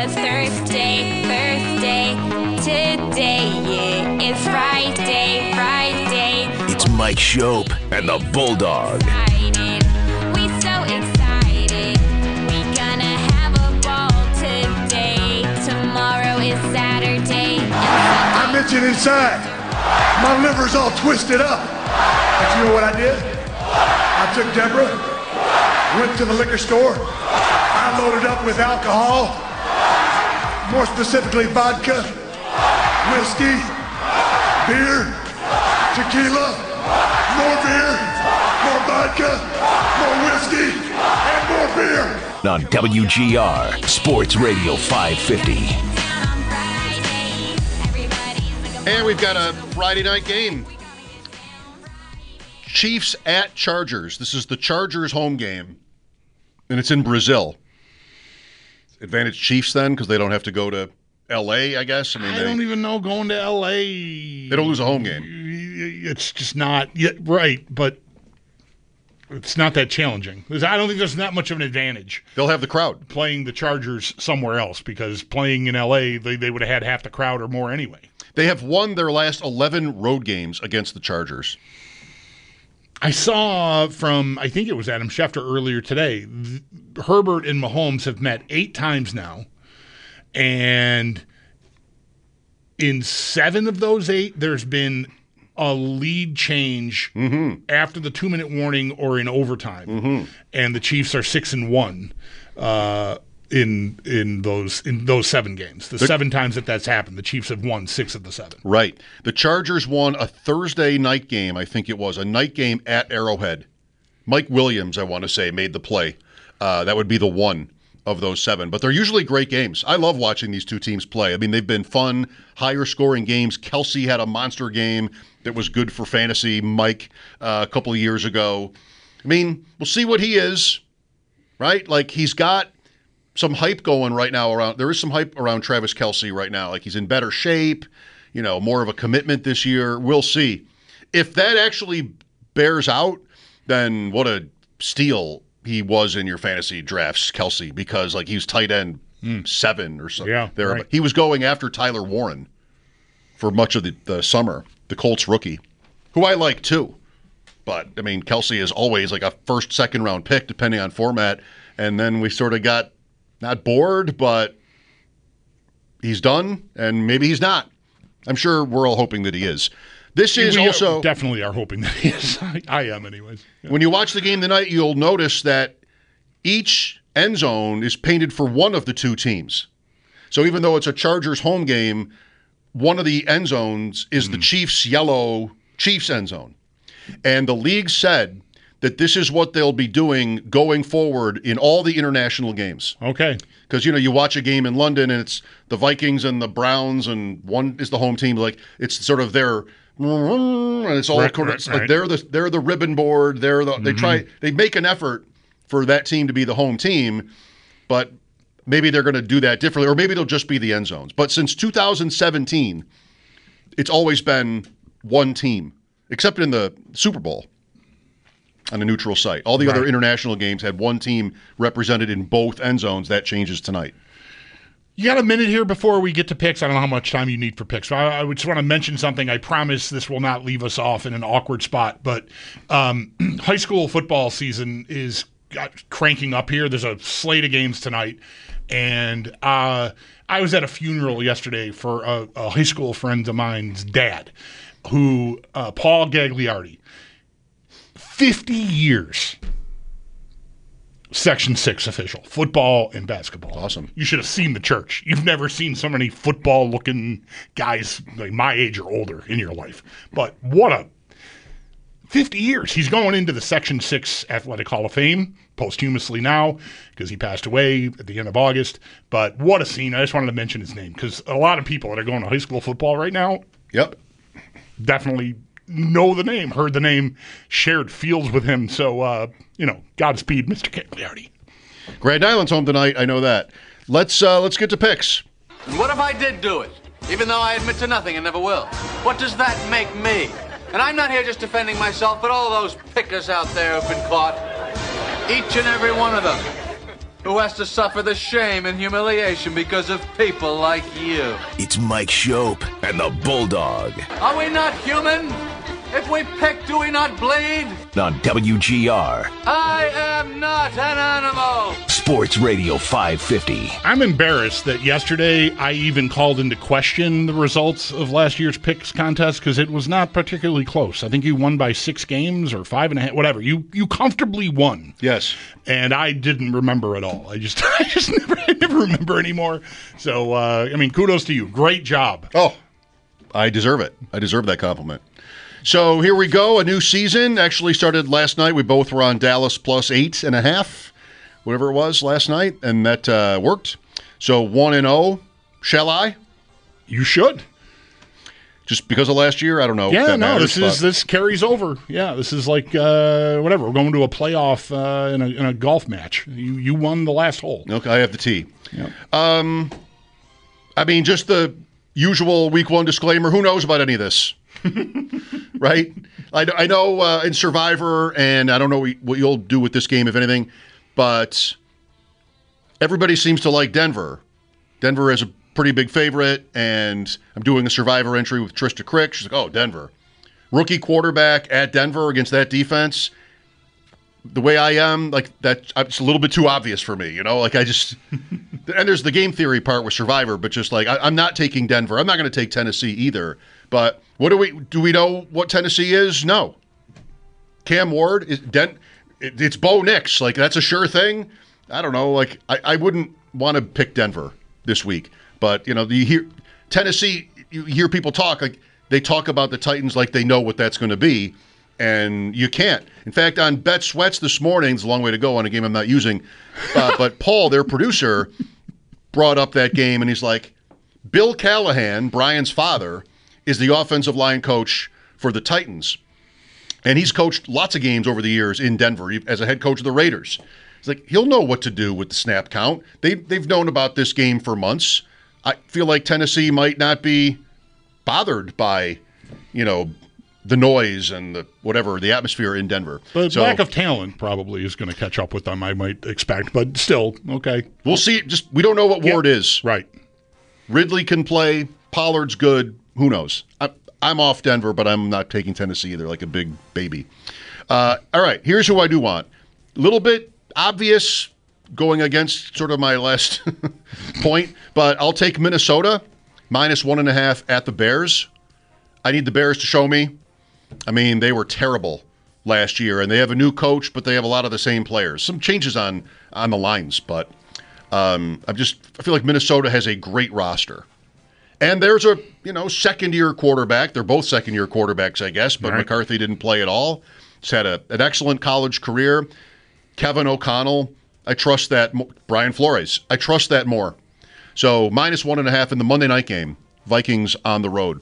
was Thursday, today, yeah, it's Friday. It's Mike Shope and the Bulldog. We so excited, we gonna have a ball today. Tomorrow is Saturday. I'm itching inside. My liver's all twisted up. But you know what I did? I took Deborah, went to the liquor store. I loaded up with alcohol, more specifically vodka, whiskey, beer, tequila, more beer, more vodka, more whiskey, and more beer. On WGR Sports Radio 550. And we've got a Friday night game. Chiefs at Chargers. This is the Chargers home game, and it's in Brazil. Advantage Chiefs then, because they don't have to go to L.A., I guess. I don't even know going to L.A. They don't lose a home game. It's just not right, but it's not that challenging. I don't think there's that much of an advantage. They'll have the crowd. Playing the Chargers somewhere else, because playing in L.A., they would have had half the crowd or more anyway. They have won their last 11 road games against the Chargers. I saw from, I think it was Adam Schefter earlier today, Herbert and Mahomes have met 8 times now, and in 7 of those 8, there's been a lead change after the 2-minute warning or in overtime, and the Chiefs are 6-1 in those 7 games. The 7 times that's happened, the Chiefs have won 6 of the 7. Right. The Chargers won a Thursday night game, I think it was, a night game at Arrowhead. Mike Williams, I want to say, made the play. That would be the one of those 7. But they're usually great games. I love watching these two teams play. I mean, they've been fun, higher-scoring games. Kelsey had a monster game that was good for fantasy, Mike, a couple of years ago. I mean, we'll see what he is, right? Like, he's got some hype going right now around. There is some hype around Travis Kelce right now. Like, he's in better shape, more of a commitment this year. We'll see. If that actually bears out, then what a steal he was in your fantasy drafts, Kelce, because he was tight end 7 or something. Yeah, there. right. He was going after Tyler Warren for much of the summer, the Colts rookie, who I like too. But, I mean, Kelce is always like a first, second round pick, depending on format. And then we sort of got not bored, but he's done, and maybe he's not. I'm sure we're all hoping that he is. This is also definitely are hoping that he is. I am, anyways. Yeah. When you watch the game tonight, you'll notice that each end zone is painted for one of the two teams. So even though it's a Chargers home game, one of the end zones is the Chiefs' yellow Chiefs end zone. And the league said that this is what they'll be doing going forward in all the international games. Okay. Because, you watch a game in London, and it's the Vikings and the Browns, and one is the home team. Like, it's sort of their, and it's all right. Like they're the ribbon board. They make an effort for that team to be the home team, but maybe they're going to do that differently, or maybe they'll just be the end zones. But since 2017, it's always been one team, except in the Super Bowl on a neutral site. All the other international games had one team represented in both end zones. That changes tonight. You got a minute here before we get to picks. I don't know how much time you need for picks. I just want to mention something. I promise this will not leave us off in an awkward spot, but high school football season is cranking up here. There's a slate of games tonight, and I was at a funeral yesterday for a high school friend of mine's dad, who Paul Gagliardi, 50 years, Section 6 official, football and basketball. Awesome. You should have seen the church. You've never seen so many football-looking guys like my age or older in your life. But what a 50 years. He's going into the Section 6 Athletic Hall of Fame posthumously now because he passed away at the end of August. But what a scene. I just wanted to mention his name because a lot of people that are going to high school football right now definitely know the name, heard the name, shared fields with him. So, Godspeed, Mr. Gagliardi. Grand Island's home tonight. I know that. Let's get to picks. And what if I did do it? Even though I admit to nothing and never will. What does that make me? And I'm not here just defending myself, but all those pickers out there who've been caught. Each and every one of them. who has to suffer the shame and humiliation because of people like you. It's Mike Shope and the Bulldog Are we not human? If we peck, do we not bleed? on WGR I am not an animal. Sports Radio 550. I'm embarrassed that yesterday I even called into question the results of last year's picks contest because it was not particularly close. I think you won by 6 games or 5.5, whatever. You comfortably won. Yes. And I didn't remember at all. I just never remember anymore. So, kudos to you. Great job. Oh, I deserve it. I deserve that compliment. So here we go. A new season actually started last night. We both were on Dallas plus 8.5, whatever it was last night, and that worked. So 1-0. Shall I? You should. Just because of last year? I don't know. if Yeah, that no, matters, this carries over. Yeah, this is like whatever. We're going to a playoff in a golf match. You won the last hole. Okay, I have the tee. Yep. Just the usual week 1 disclaimer. Who knows about any of this? Right? I know in Survivor, and I don't know what you'll do with this game, if anything, but everybody seems to like Denver. Denver is a pretty big favorite, and I'm doing a Survivor entry with Trista Crick. She's like, oh, Denver. Rookie quarterback at Denver against that defense. The way I am, like that, it's a little bit too obvious for me, Like I just, and there's the game theory part with Survivor, but just like I'm not taking Denver. I'm not going to take Tennessee either. But what do we know what Tennessee is? No. Cam Ward is it's Bo Nix. Like that's a sure thing. I don't know. Like I wouldn't want to pick Denver this week, but you hear Tennessee. You hear people talk like they talk about the Titans like they know what that's going to be. And you can't. In fact, on Bet Sweats this morning, it's a long way to go on a game I'm not using, but Paul, their producer, brought up that game, and he's like, Bill Callahan, Brian's father, is the offensive line coach for the Titans. And he's coached lots of games over the years in Denver as a head coach of the Raiders. He's like, he'll know what to do with the snap count. They've known about this game for months. I feel like Tennessee might not be bothered by, the noise and the atmosphere in Denver. The lack of talent probably is going to catch up with them, I might expect, but still, okay. We'll see. We don't know what Ward is. Right. Ridley can play. Pollard's good. Who knows? I'm off Denver, but I'm not taking Tennessee either, like a big baby. All right, here's who I do want. A little bit obvious going against sort of my last point, but I'll take Minnesota minus 1.5 at the Bears. I need the Bears to show me. I mean, they were terrible last year, and they have a new coach, but they have a lot of the same players. Some changes on the lines, but I feel like Minnesota has a great roster. And there's a, second-year quarterback. They're both second-year quarterbacks, I guess, but right. McCarthy didn't play at all. He's had an excellent college career. Kevin O'Connell, I trust that. Brian Flores, I trust that more. So minus 1.5 in the Monday night game. Vikings on the road.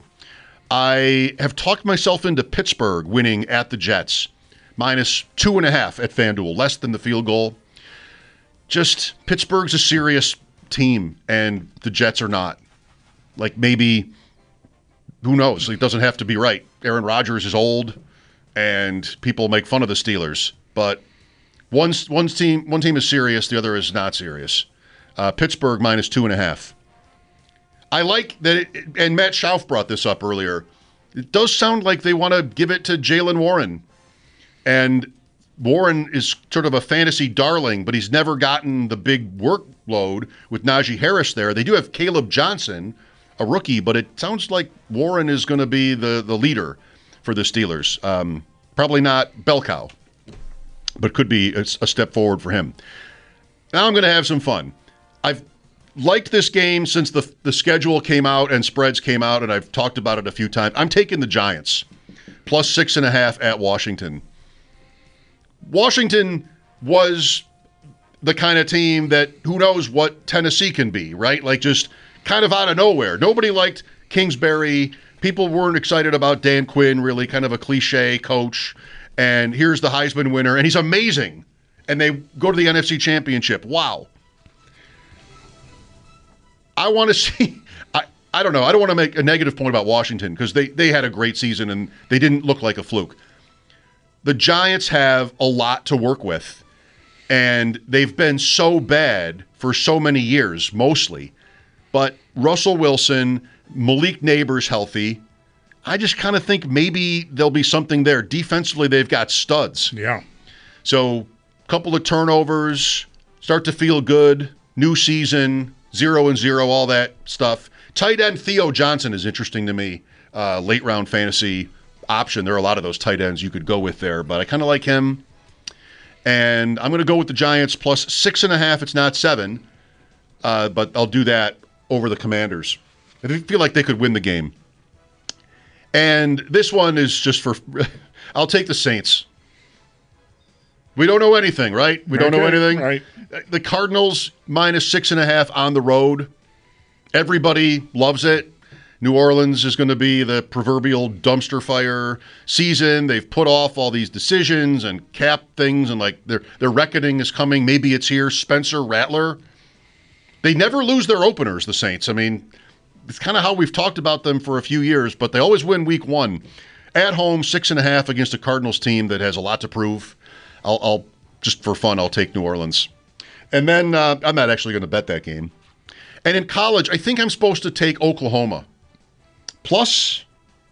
I have talked myself into Pittsburgh winning at the Jets. Minus 2.5 at FanDuel, less than the field goal. Just Pittsburgh's a serious team, and the Jets are not. Like maybe, who knows? It doesn't have to be right. Aaron Rodgers is old, and people make fun of the Steelers. But one team is serious, the other is not serious. Pittsburgh minus 2.5. I like that, and Matt Schauf brought this up earlier. It does sound like they want to give it to Jaylen Warren. And Warren is sort of a fantasy darling, but he's never gotten the big workload with Najee Harris there. They do have Caleb Johnson, a rookie, but it sounds like Warren is going to be the leader for the Steelers. Probably not bell cow, but could be a step forward for him. Now I'm going to have some fun. I've liked this game since the schedule came out and spreads came out, and I've talked about it a few times. I'm taking the Giants, plus 6.5 at Washington. Washington was the kind of team that who knows what Tennessee can be, right? Like just kind of out of nowhere. Nobody liked Kingsbury. People weren't excited about Dan Quinn, really kind of a cliche coach. And here's the Heisman winner, and he's amazing. And they go to the NFC Championship. Wow. I want to see, I don't know. I don't want to make a negative point about Washington because they had a great season and they didn't look like a fluke. The Giants have a lot to work with. And they've been so bad for so many years, mostly. But Russell Wilson, Malik Neighbors healthy. I just kind of think maybe there'll be something there. Defensively, they've got studs. Yeah. So a couple of turnovers, start to feel good. New season, 0-0, all that stuff. Tight end Theo Johnson is interesting to me. Late round fantasy option. There are a lot of those tight ends you could go with there, but I kind of like him. And I'm going to go with the Giants plus 6.5. It's not 7, but I'll do that over the Commanders. I feel like they could win the game. And this one is just for – I'll take the Saints. We don't know anything, right? We don't know anything. Right. The Cardinals minus 6.5 on the road. Everybody loves it. New Orleans is going to be the proverbial dumpster fire season. They've put off all these decisions and cap things, and like their reckoning is coming. Maybe it's here. Spencer Rattler. They never lose their openers, the Saints. I mean, it's kind of how we've talked about them for a few years, but they always win week 1. At home, 6.5 against a Cardinals team that has a lot to prove. I'll just for fun, I'll take New Orleans. And then I'm not actually going to bet that game. And in college, I think I'm supposed to take Oklahoma. Plus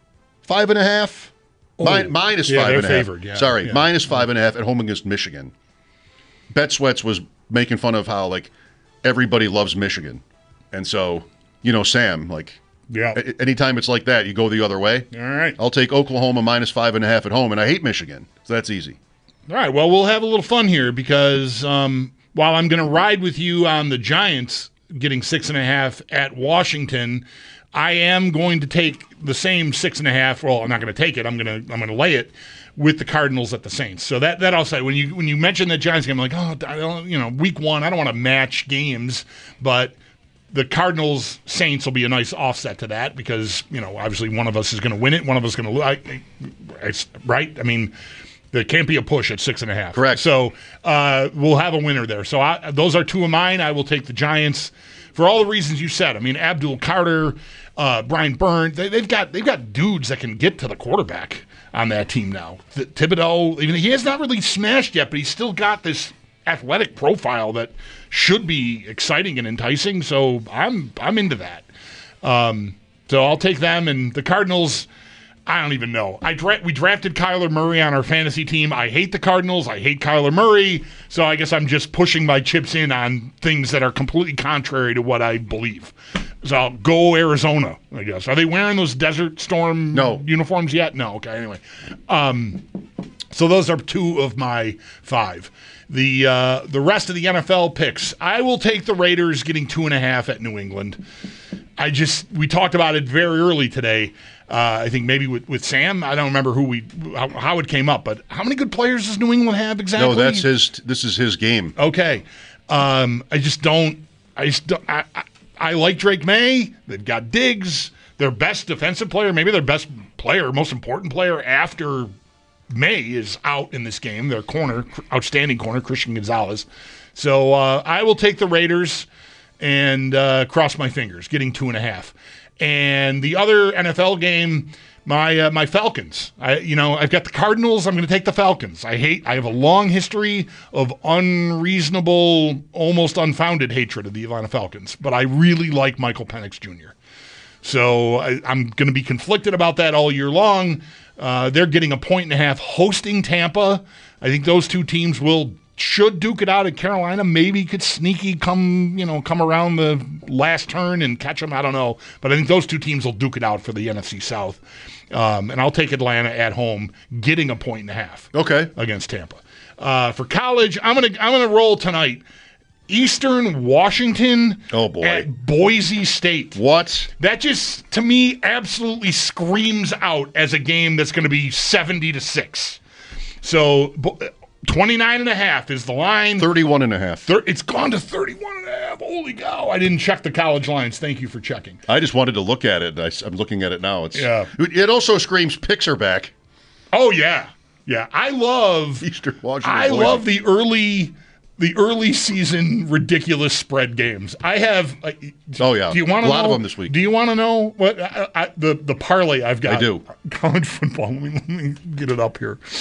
5.5? Minus 5.5. They're favored, yeah. Sorry, minus 5.5 at home against Michigan. Bet Sweats was making fun of how, like, everybody loves Michigan. And so, you know, Sam, like, anytime it's like that, you go the other way. All right. I'll take Oklahoma minus 5.5 at home, and I hate Michigan, so that's easy. All right, well, we'll have a little fun here because while I'm going to ride with you on the Giants getting 6.5 at Washington, I am going to take the same 6.5. Well, I'm not going to take it. I'm going to lay it with the Cardinals at the Saints. So that I'll say when you mention the Giants game, I'm like, oh, I don't, week 1, I don't want to match games, but the Cardinals Saints will be a nice offset to that because obviously one of us is going to win it, one of us is going to lose. Right? I mean, there can't be a push at 6.5. Correct. So we'll have a winner there. So those are 2 of mine. I will take the Giants for all the reasons you said. I mean, Abdul Carter, Brian Byrne, they've got dudes that can get to the quarterback on that team now. Thibodeau, even he has not really smashed yet, but he's still got this athletic profile that should be exciting and enticing. So I'm into that. So I'll take them, and the Cardinals. I don't even know. We drafted Kyler Murray on our fantasy team. I hate the Cardinals. I hate Kyler Murray. So I guess I'm just pushing my chips in on things that are completely contrary to what I believe. So I'll go Arizona, I guess. Are they wearing those Desert Storm uniforms yet? No. Okay, anyway. So those are 2 of my 5. The rest of the NFL picks, I will take the Raiders getting 2.5 at New England. We talked about it very early today. I think maybe with Sam. I don't remember how it came up, but how many good players does New England have exactly? No, this is his game. Okay. I like Drake May. They've got Diggs. Their best defensive player, maybe their best player, most important player after May is out in this game. Their outstanding corner, Christian Gonzalez. So I will take the Raiders and cross my fingers, getting 2.5. And the other NFL game, my Falcons. I've got the Cardinals. I'm going to take the Falcons. I have a long history of unreasonable, almost unfounded hatred of the Atlanta Falcons, but I really like Michael Penix Jr. So I'm going to be conflicted about that all year long. They're getting 1.5 hosting Tampa. I think those 2 teams should duke it out at Carolina. Maybe could sneaky come around the last turn and catch them. I don't know. But I think those 2 teams will duke it out for the NFC South. And I'll take Atlanta at home, getting 1.5. Okay. Against Tampa. For college, I'm gonna roll tonight. Eastern Washington at Boise State. What? That just, to me, absolutely screams out as a game that's going to be 70-6. So 29.5 is the line. 31.5. It's gone to 31.5. Holy cow. I didn't check the college lines. Thank you for checking. I just wanted to look at it. I'm looking at it now. It also screams picks are back. Oh, yeah. Yeah. I love Eastern Washington. I love the early season ridiculous spread games. I have. Do you want to know? A lot of them this week. Do you want to know what the parlay I've got? I do. College football. Let me get it up here.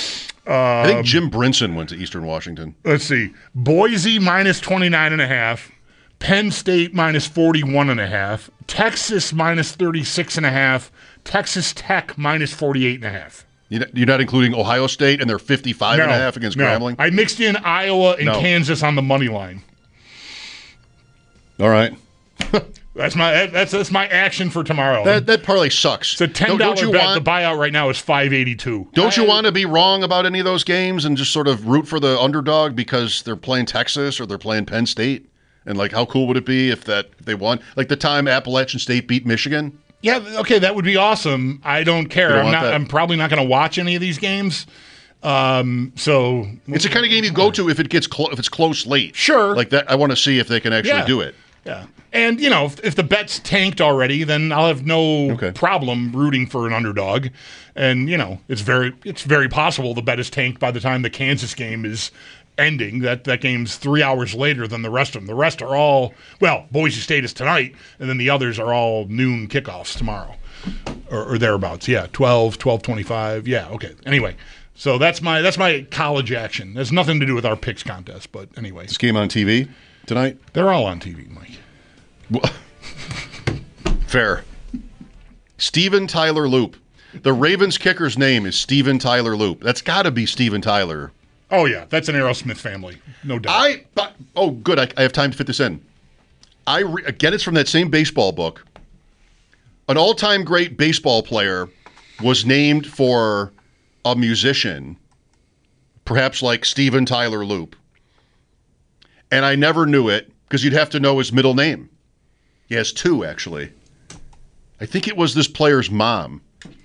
I think Jim Brinson went to Eastern Washington. Let's see. Boise minus 29.5. Penn State minus 41.5. Texas minus 36.5. Texas Tech minus 48.5. You're not including Ohio State and their 55.5 against Grambling? I mixed in Iowa and Kansas on the money line. All right. That's my action for tomorrow. That parlay sucks. It's a $10 bet. The buyout right now is $5.82. Don't you want to be wrong about any of those games and just sort of root for the underdog because they're playing Texas or they're playing Penn State? And like, how cool would it be if they won? Like the time Appalachian State beat Michigan? Yeah, okay, that would be awesome. I don't care. I'm probably not going to watch any of these games. So it's the kind of game you go to if it gets if it's close late. Sure, like that. I want to see if they can actually do it. Yeah, and if the bet's tanked already, then I'll have no problem rooting for an underdog. And it's very possible the bet is tanked by the time the Kansas game is ending. That game's 3 hours later than the rest of them. The rest are all, Boise State is tonight, and then the others are all noon kickoffs tomorrow or thereabouts. Yeah, 12:25. Yeah, okay. Anyway, so that's my college action. It has nothing to do with our picks contest, but anyway. This game on TV tonight? They're all on TV, Mike. Fair. Steven Tyler Loop. The Ravens kicker's name is Steven Tyler Loop. That's got to be Steven Tyler. Oh, yeah. That's an Aerosmith family. No doubt. Good. I have time to fit this in. Again, it's from that same baseball book. An all-time great baseball player was named for a musician, perhaps like Steven Tyler Loop. And I never knew it because you'd have to know his middle name. He has two, actually. I think it was this player's mom.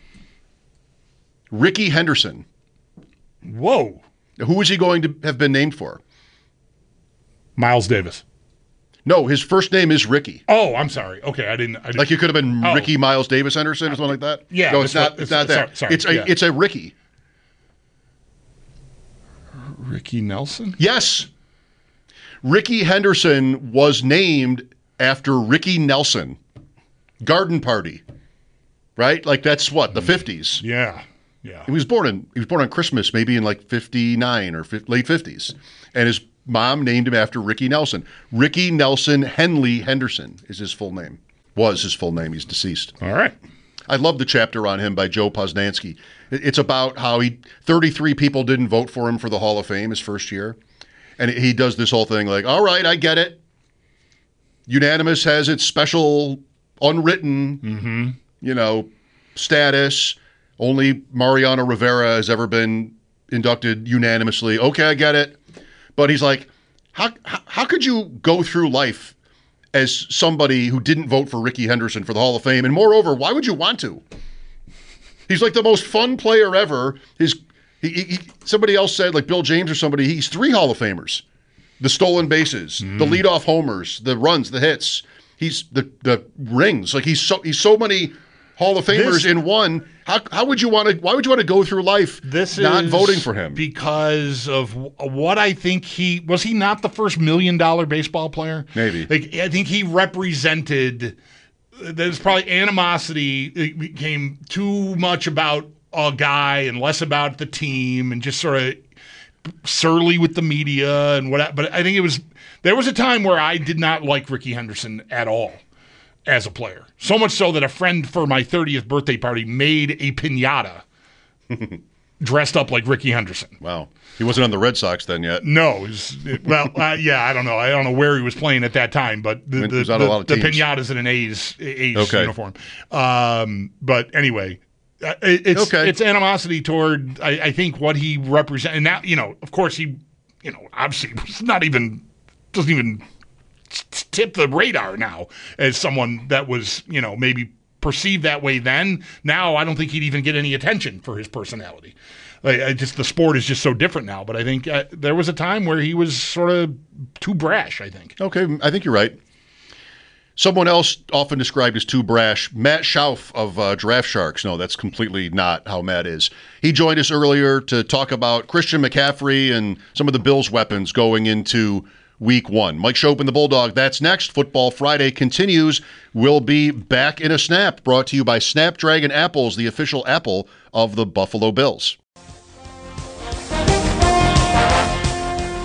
Ricky Henderson. Whoa. Who is he going to have been named for? Miles Davis. No, his first name is Ricky. Oh, I'm sorry. Okay, I didn't. Like it could have been Ricky Miles Davis Henderson or something like that? Yeah. No, it's not that. Sorry, it's a Ricky. Ricky Nelson? Yes. Ricky Henderson was named after Ricky Nelson. Garden Party. Right? Like that's what, the 50s. Yeah. Yeah. He was born on Christmas, maybe in like 59 or late 50s. And his mom named him after Ricky Nelson. Ricky Nelson Henley Henderson is his full name. Was his full name. He's deceased. All right. I love the chapter on him by Joe Posnanski. It's about how 33 people didn't vote for him for the Hall of Fame his first year. And he does this whole thing like, all right, I get it. Unanimous has its special unwritten, status. Only Mariano Rivera has ever been inducted unanimously. Okay, I get it. But he's like, how could you go through life as somebody who didn't vote for Ricky Henderson for the Hall of Fame? And moreover, why would you want to? He's like the most fun player ever. Somebody else said, like Bill James or somebody, he's 3 Hall of Famers. The stolen bases, the leadoff homers, the runs, the hits. He's the rings. Like he's so many Hall of Famers in one. How would you want to? Why would you want to go through life not voting for him? Because of what I think he not the first $1 million baseball player? Maybe. Like I think he represented. There's probably animosity. It became too much about a guy and less about the team, and just sort of surly with the media and what. But I think there was a time where I did not like Ricky Henderson at all as a player. So much so that a friend for my 30th birthday party made a piñata dressed up like Ricky Henderson. Wow. He wasn't on the Red Sox then yet. No. I don't know. I don't know where he was playing at that time, but the piñata's in an A's uniform. But anyway, it's animosity toward, I think, what he represents. And now, of course, he, obviously doesn't even tip the radar now as someone that was, maybe perceived that way then. Now, I don't think he'd even get any attention for his personality. The sport is just so different now. But I think there was a time where he was sort of too brash, I think. Okay, I think you're right. Someone else often described as too brash, Matt Schauf of Draft Sharks. No, that's completely not how Matt is. He joined us earlier to talk about Christian McCaffrey and some of the Bills' weapons going into Week 1. Mike Schopp and the Bulldog. That's next. Football Friday continues. We'll be back in a snap, brought to you by Snapdragon Apples, the official apple of the Buffalo Bills.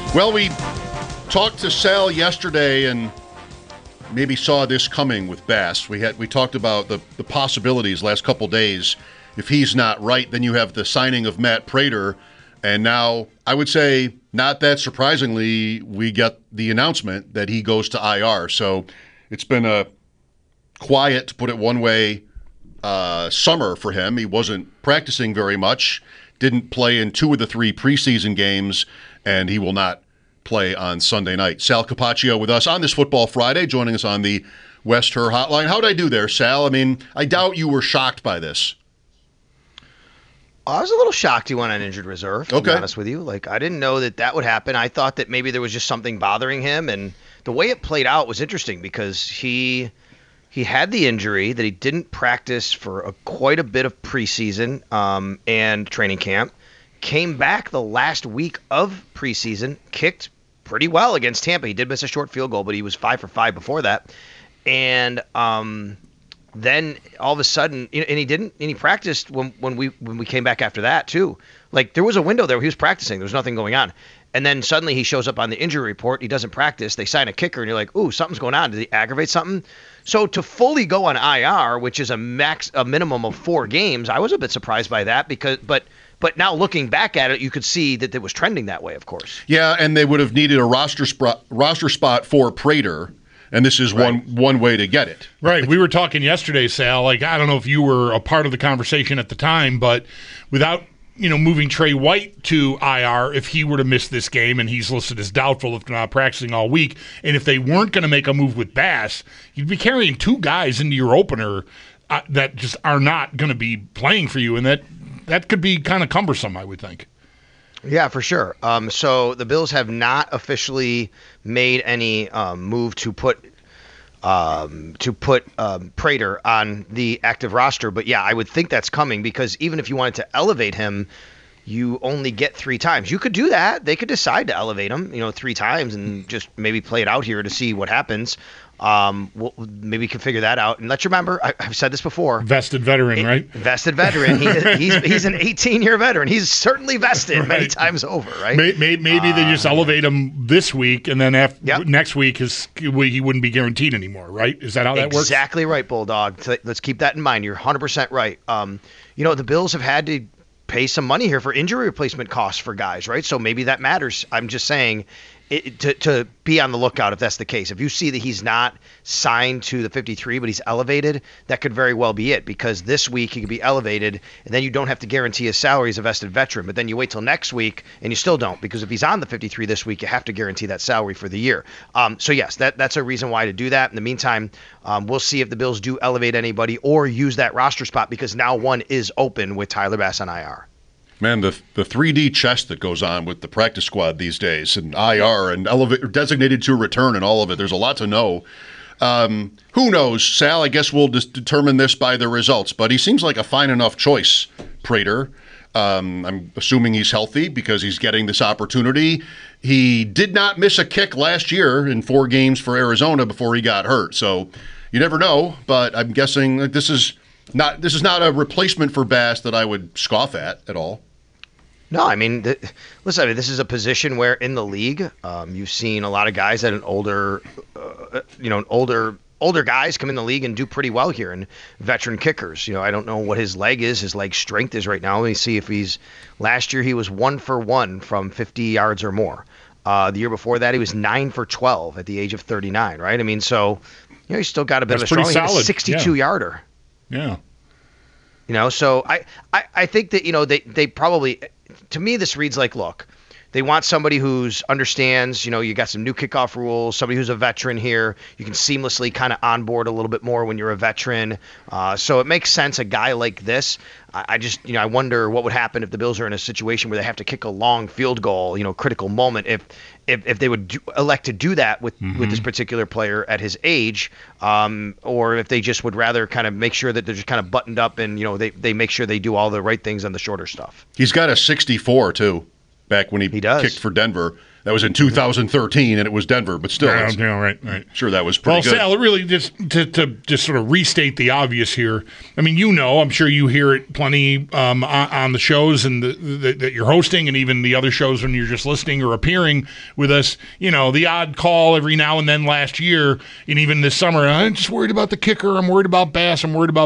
Well, we talked to Sal yesterday and maybe saw this coming with Bass. We talked about the possibilities last couple days. If he's not right, then you have the signing of Matt Prater. And now, I would say, not that surprisingly, we get the announcement that he goes to IR. So it's been a quiet, to put it one way, summer for him. He wasn't practicing very much, didn't play in 2 of the 3 preseason games, and he will not play on Sunday night. Sal Capaccio with us on this Football Friday, joining us on the West Her Hotline. How'd I do there, Sal? I mean, I doubt you were shocked by this. I was a little shocked he went on injured reserve, to be honest with you. Like, I didn't know that would happen. I thought that maybe there was just something bothering him, and the way it played out was interesting because he had the injury that he didn't practice for quite a bit of preseason and training camp. Came back the last week of preseason, kicked pretty well against Tampa. He did miss a short field goal, but he was 5 for 5 before that. And then all of a sudden, and he practiced when we came back after that too. Like, there was a window there where he was practicing. There was nothing going on. And then suddenly he shows up on the injury report. He doesn't practice. They sign a kicker, and you're like, ooh, something's going on. Did he aggravate something? So to fully go on IR, which is a minimum of 4 games, I was a bit surprised by that But now looking back at it, you could see that it was trending that way, of course. Yeah, and they would have needed a roster spot for Prater, and this is one way to get it. Right. We were talking yesterday, Sal. Like, I don't know if you were a part of the conversation at the time, but without moving Trey White to IR, if he were to miss this game, and he's listed as doubtful if not practicing all week, and if they weren't going to make a move with Bass, you'd be carrying 2 guys into your opener that just are not going to be playing for you, and that could be kind of cumbersome, I would think. Yeah, for sure. So the Bills have not officially made any move to put Prater on the active roster. But yeah, I would think that's coming because even if you wanted to elevate him, you only get 3 times. You could do that. They could decide to elevate him, 3 times and just maybe play it out here to see what happens. Maybe we can figure that out. And let's remember, I've said this before. Vested veteran, right? Vested veteran. He's an 18-year veteran. He's certainly vested many times over, right? Maybe they just elevate him this week, and then next week he wouldn't be guaranteed anymore, right? Is that how that works? Exactly right, Bulldog. So let's keep that in mind. You're 100% right. The Bills have had to pay some money here for injury replacement costs for guys, right? So maybe that matters. I'm just saying to be on the lookout if that's the case. If you see that he's not signed to the 53, but he's elevated, that could very well be it, because this week he could be elevated, and then you don't have to guarantee his salary as a vested veteran. But then you wait till next week, and you still don't, because if he's on the 53 this week, you have to guarantee that salary for the year. So yes, that's a reason why to do that. In the meantime, we'll see if the Bills do elevate anybody or use that roster spot, because now one is open with Tyler Bass on IR. Man, the 3D chess that goes on with the practice squad these days, and IR and designated to return and all of it, there's a lot to know. Who knows, Sal? I guess we'll just determine this by the results, but he seems like a fine enough choice, Prater. I'm assuming he's healthy because he's getting this opportunity. He did not miss a kick last year in 4 games for Arizona before he got hurt, so you never know, but I'm guessing that this is not a replacement for Bass that I would scoff at all. No, I mean, listen, this is a position where in the league, you've seen a lot of guys at older guys come in the league and do pretty well here, and veteran kickers. I don't know what his leg strength is right now. Let me see if last year he was 1 for 1 from 50 yards or more. The year before that, he was 9 for 12 at the age of 39, right? I mean, so, he's still got a bit of a strong, 62-yarder. Yeah. So I think that, they probably, to me, this reads like, look, they want somebody who's understands, you got some new kickoff rules, somebody who's a veteran here. You can seamlessly kind of onboard a little bit more when you're a veteran. So it makes sense, a guy like this. I just, I wonder what would happen if the Bills are in a situation where they have to kick a long field goal, critical moment, if they would elect to do that with this particular player at his age, or if they just would rather kind of make sure that they're just kind of buttoned up and, they make sure they do all the right things on the shorter stuff. He's got a 64, too, back when he does. kicked for Denver. That was in 2013, and it was Denver, but still. Right. Sure, that was pretty good. Sal, really, just to sort of restate the obvious here, I mean, I'm sure you hear it plenty on the shows and that you're hosting, and even the other shows when you're just listening or appearing with us, the odd call every now and then last year, and even this summer, I'm just worried about the kicker, I'm worried about Bass,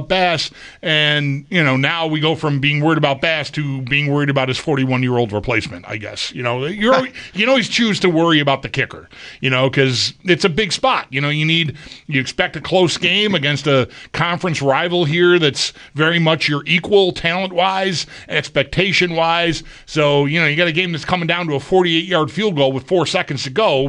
and, now we go from being worried about Bass to being worried about his 41-year-old replacement, I guess. You always choose to worry about the kicker, because it's a big spot. You expect a close game against a conference rival here that's very much your equal talent-wise, expectation-wise. So, you got a game that's coming down to a 48-yard field goal with 4 seconds to go.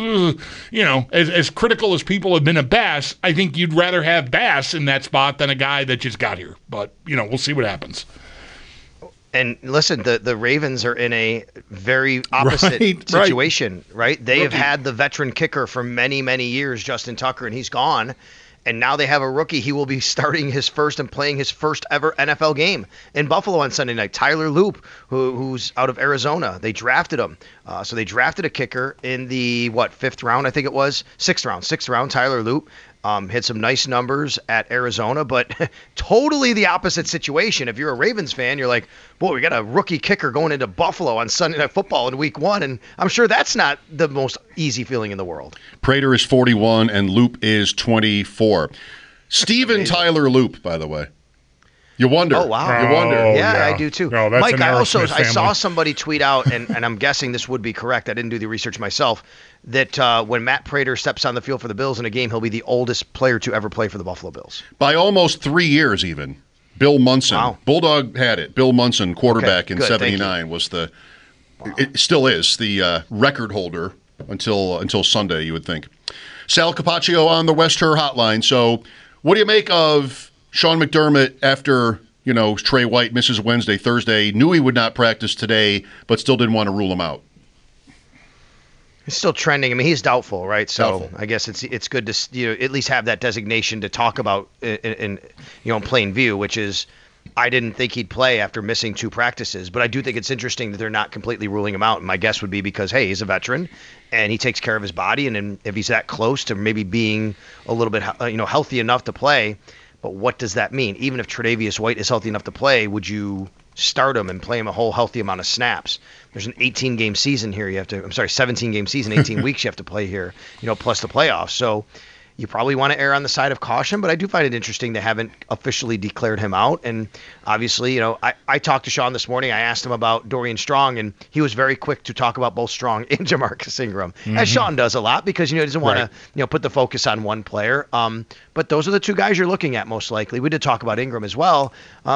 As critical as people have been at Bass, I think you'd rather have Bass in that spot than a guy that just got here. But, we'll see what happens. And listen, the Ravens are in a very opposite situation, right? They have had the veteran kicker for many, many years, Justin Tucker, and he's gone. And now they have a rookie. He will be starting his first and playing his first ever NFL game in Buffalo on Sunday night. Tyler Loop, who's out of Arizona. They drafted him. So they drafted a kicker in the, 5th round, I think it was? 6th round, Tyler Loop. Hit some nice numbers at Arizona, but totally the opposite situation. If you're a Ravens fan, you're like, boy, we got a rookie kicker going into Buffalo on Sunday Night Football in week 1, and I'm sure that's not the most easy feeling in the world. Prater is 41, and Loop is 24. Steven Tyler Loop, by the way. You wonder. Oh, wow. You wonder. Yeah, I do too. No, that's Mike, I saw family. somebody tweet out, and I'm guessing this would be correct. I didn't do the research myself, that when Matt Prater steps on the field for the Bills in a game, he'll be the oldest player to ever play for the Buffalo Bills. By almost 3 years, even. Bill Munson. Wow. Bulldog had it. Bill Munson, quarterback in good, 79, was it still is the record holder until Sunday, you would think. Sal Capaccio on the West Her Hotline. So, what do you make of Sean McDermott after, Trey White misses Wednesday, Thursday, knew he would not practice today, but still didn't want to rule him out? He's still trending. I mean, he's doubtful, right? So Doubtful. I guess it's good to at least have that designation to talk about in plain view, which is I didn't think he'd play after missing 2 practices, but I do think it's interesting that they're not completely ruling him out. And my guess would be because, hey, he's a veteran and he takes care of his body, and if he's that close to maybe being a little bit healthy enough to play. But what does that mean? Even if Tre'Davious White is healthy enough to play, would you start him and play him a whole healthy amount of snaps? There's an 18-game season here. 17-game season, 18 weeks you have to play here, plus the playoffs. So you probably want to err on the side of caution, but I do find it interesting they haven't officially declared him out. And obviously, I talked to Sean this morning. I asked him about Dorian Strong, and he was very quick to talk about both Strong and Jamarcus Ingram, as Sean does a lot because, he doesn't want to, put the focus on one player. But those are the 2 guys you're looking at most likely. We did talk about Ingram as well.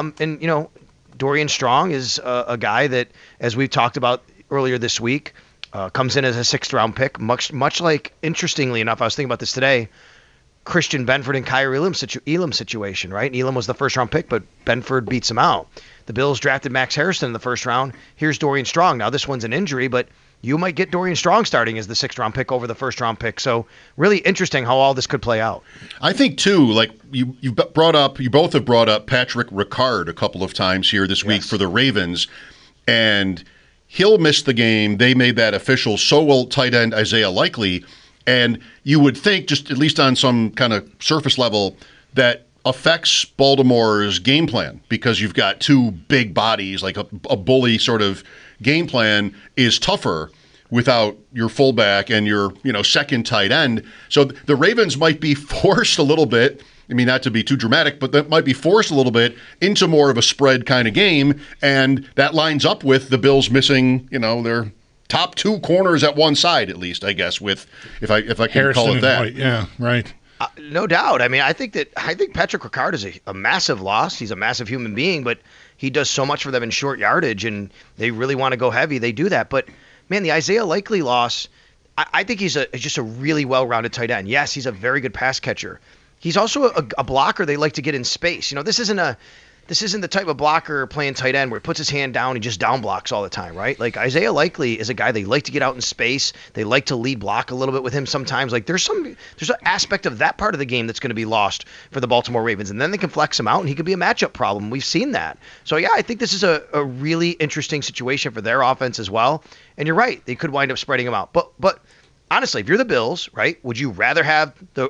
Dorian Strong is a guy that, as we've talked about earlier this week, comes in as a 6th-round pick, much like, interestingly enough, I was thinking about this today, Christian Benford and Kyrie Elam situation, right? Elam was the 1st-round pick, but Benford beats him out. The Bills drafted Max Harrison in the 1st round. Here's Dorian Strong. Now, this one's an injury, but you might get Dorian Strong starting as the 6th-round pick over the 1st-round pick. So really interesting how all this could play out. I think, too, like you both have brought up Patrick Ricard a couple of times here this week for the Ravens, and he'll miss the game. They made that official. So will tight end Isaiah Likely. And you would think, just at least on some kind of surface level, that affects Baltimore's game plan because you've got 2 big bodies, like a bully sort of game plan is tougher without your fullback and your second tight end. So the Ravens might be forced a little bit, I mean, not to be too dramatic, but that might be forced a little bit into more of a spread kind of game, and that lines up with the Bills missing, their top 2 corners at one side, at least, I guess, with if I can Harrison call it that. White. Yeah, right. No doubt. I mean, I think Patrick Ricard is a massive loss. He's a massive human being, but he does so much for them in short yardage, and they really want to go heavy. They do that. But, man, the Isaiah Likely loss, I think he's just a really well-rounded tight end. Yes, he's a very good pass catcher. He's also a blocker they like to get in space. This isn't this isn't the type of blocker playing tight end where he puts his hand down and just down blocks all the time, right? Like Isaiah Likely is a guy they like to get out in space. They like to lead block a little bit with him sometimes. Like there's an aspect of that part of the game that's going to be lost for the Baltimore Ravens, and then they can flex him out, and he could be a matchup problem. We've seen that. So yeah, I think this is a really interesting situation for their offense as well. And you're right, they could wind up spreading him out. But honestly, if you're the Bills, right, would you rather have the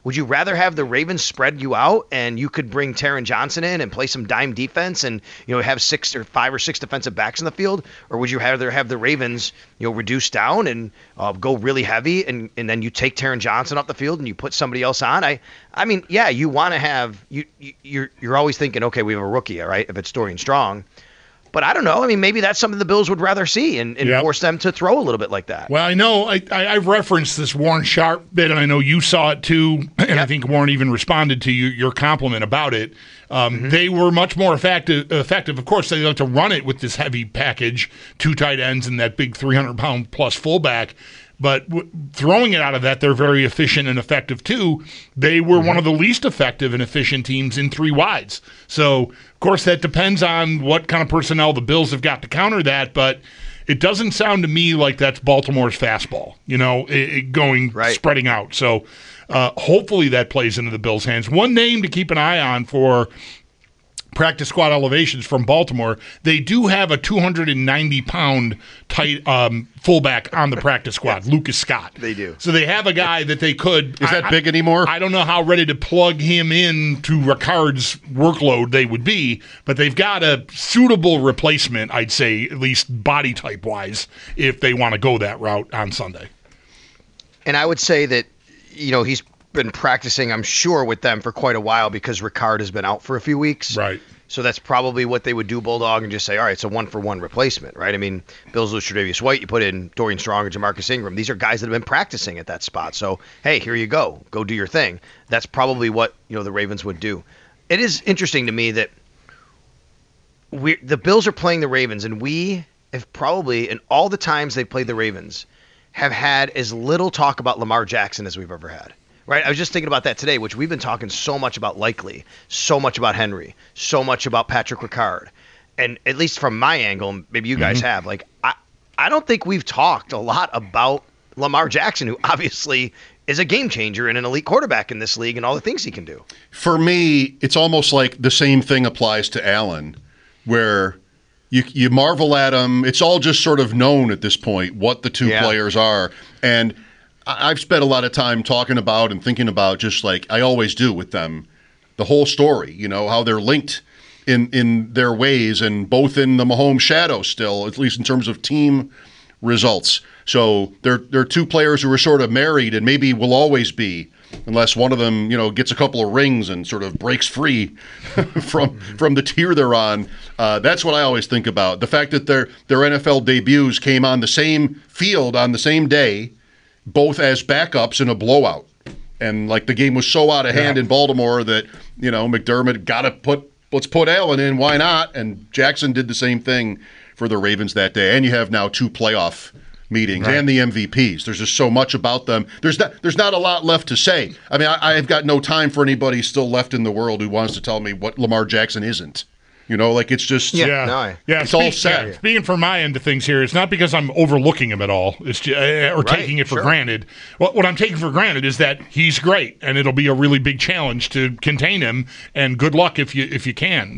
Ravens spread you out and you could bring Taron Johnson in and play some dime defense and have 5 or 6 defensive backs in the field, or would you rather have the Ravens reduce down and go really heavy and then you take Taron Johnson off the field and you put somebody else on? I mean, yeah, you want to have you're always thinking, okay, we have a rookie, right? If it's Dorian Strong. But I don't know. I mean, maybe that's something the Bills would rather see and force them to throw a little bit like that. Well, I know I've referenced this Warren Sharp bit, and I know you saw it too, and I think Warren even responded to your compliment about it. They were much more effective. Of course, they like to run it with this heavy package, 2 tight ends and that big 300-pound plus fullback. But throwing it out of that, they're very efficient and effective too. They were one of the least effective and efficient teams in 3 wides. So, of course, that depends on what kind of personnel the Bills have got to counter that. But it doesn't sound to me like that's Baltimore's fastball, spreading out. So hopefully that plays into the Bills' hands. One name to keep an eye on for practice squad elevations from Baltimore, they do have a 290-pound tight fullback on the practice squad, Lucas Scott. They do. So they have a guy that they could. Is that big anymore? I don't know how ready to plug him in to Ricard's workload they would be, but they've got a suitable replacement, I'd say, at least body type-wise, if they want to go that route on Sunday. And I would say that, he's been practicing, I'm sure, with them for quite a while because Ricard has been out for a few weeks. Right. So that's probably what they would do, Bulldog, and just say, all right, it's a 1-for-1 replacement, right? I mean, Bills lose Tre'Davious White, you put in Dorian Strong or Jamarcus Ingram. These are guys that have been practicing at that spot. So, hey, here you go. Go do your thing. That's probably what, the Ravens would do. It is interesting to me that the Bills are playing the Ravens, and we have probably, in all the times they've played the Ravens, have had as little talk about Lamar Jackson as we've ever had. Right, I was just thinking about that today, which we've been talking so much about Likely, so much about Henry, so much about Patrick Ricard. And at least from my angle, maybe you guys have, I don't think we've talked a lot about Lamar Jackson, who obviously is a game changer and an elite quarterback in this league and all the things he can do. For me, it's almost like the same thing applies to Allen, where you marvel at him. It's all just sort of known at this point what the two players are. And I've spent a lot of time talking about and thinking about, just like I always do with them, the whole story, how they're linked in their ways, and both in the Mahomes shadow still, at least in terms of team results. So they're 2 players who are sort of married and maybe will always be, unless one of them, gets a couple of rings and sort of breaks free from the tier they're on. That's what I always think about. The fact that their NFL debuts came on the same field on the same day, both as backups in a blowout. And the game was so out of hand in Baltimore that, McDermott let's put Allen in, why not? And Jackson did the same thing for the Ravens that day. And you have now 2 playoff meetings and the MVPs. There's just so much about them. There's not a lot left to say. I mean, I've got no time for anybody still left in the world who wants to tell me what Lamar Jackson isn't. It's just it's all set. Speaking from my end of things here, it's not because I'm overlooking him at all. It's just, or taking it for granted. What I'm taking for granted is that he's great, and it'll be a really big challenge to contain him. And good luck if you can.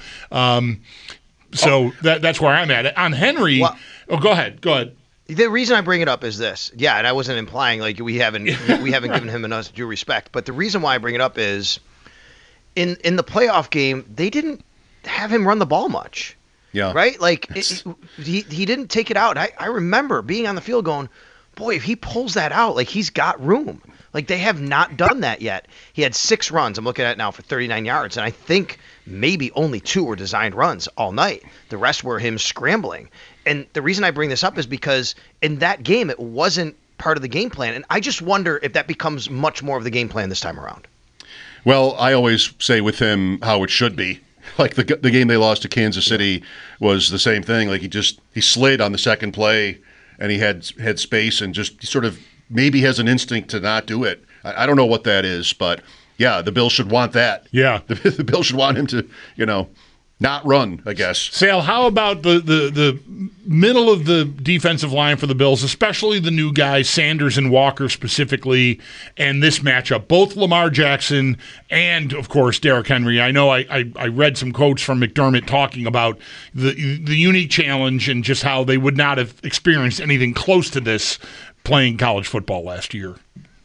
So that's where I'm at. On Henry, go ahead. The reason I bring it up is this. Yeah, and I wasn't implying we haven't given him enough due respect. But the reason why I bring it up is in the playoff game, they didn't have him run the ball much. Yeah. Right? He didn't take it out. I remember being on the field going, boy, if he pulls that out, he's got room. They have not done that yet. He had 6 runs. I'm looking at it now for 39 yards. And I think maybe only 2 were designed runs all night. The rest were him scrambling. And the reason I bring this up is because in that game, it wasn't part of the game plan. And I just wonder if that becomes much more of the game plan this time around. Well, I always say with him how it should be. The game they lost to Kansas City was the same thing. He slid on the second play, and he had space, and just sort of maybe has an instinct to not do it. I don't know what that is, but Yeah, the Bills should want that. Yeah. The Bills should want him to, not run, I guess. Sale, how about the middle of the defensive line for the Bills, especially the new guys, Sanders and Walker specifically, and this matchup, both Lamar Jackson and, of course, Derrick Henry. I know I read some quotes from McDermott talking about the unique challenge and just how they would not have experienced anything close to this playing college football last year.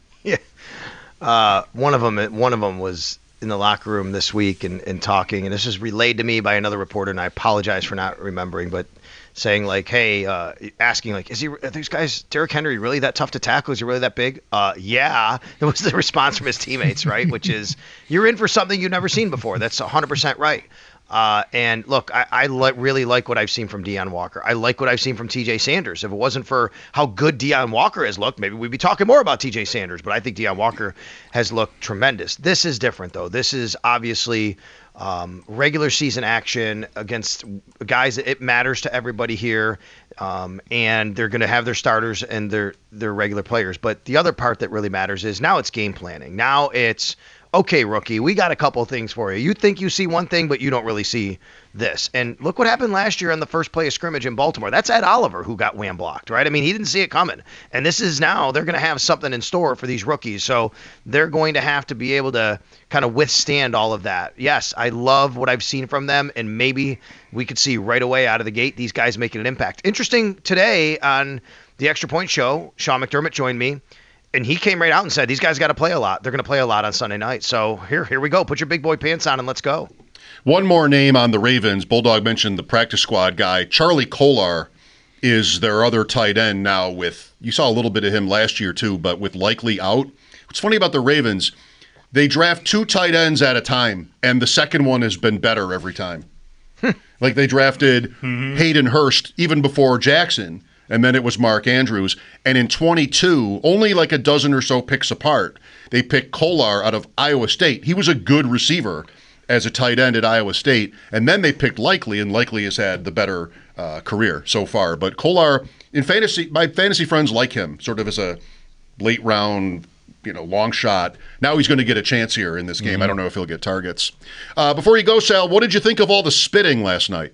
Yeah. One of them was in the locker room this week and talking, and this was relayed to me by another reporter, and I apologize for not remembering, but saying like, hey, asking like, are these guys, Derrick Henry, really that tough to tackle? Is he really that big? Yeah. It was the response from his teammates, right? Which is, you're in for something you've never seen before. That's 100% right. And look, I really like what I've seen from Deion Walker. I like what I've seen from T.J. Sanders. If it wasn't for how good Deion Walker has looked, maybe we'd be talking more about T.J. Sanders. But I think Deion Walker has looked tremendous. This is different, though. This is obviously regular season action against guys that it matters to everybody here. And they're going to have their starters and their regular players. But the other part that really matters is now it's game planning. Now it's, okay, rookie, we got a couple of things for you. You think you see one thing, but you don't really see this. And look what happened last year on the first play of scrimmage in Baltimore. That's Ed Oliver who got wham blocked, right? I mean, he didn't see it coming. And this is now, they're going to have something in store for these rookies. So they're going to have to be able to kind of withstand all of that. Yes, I love what I've seen from them, and maybe we could see right away out of the gate these guys making an impact. Interesting, today on the Extra Point Show, Sean McDermott joined me. And he came right out and said, these guys got to play a lot. They're going to play a lot on Sunday night. So here we go. Put your big boy pants on and let's go. One more name on the Ravens. Bulldog mentioned the practice squad guy. Charlie Kolar is their other tight end now with, you saw a little bit of him last year too, but with Likely out. What's funny about the Ravens, they draft 2 tight ends at a time, and the second one has been better every time. Like they drafted Hayden Hurst even before Jackson. And then it was Mark Andrews. And in 22, only like a dozen or so picks apart, they picked Kolar out of Iowa State. He was a good receiver as a tight end at Iowa State. And then they picked Likely, and Likely has had the better career so far. But Kolar, in fantasy, my fantasy friends like him, sort of as a late round, long shot. Now he's going to get a chance here in this game. I don't know if he'll get targets. Before you go, Sal, what did you think of all the spitting last night?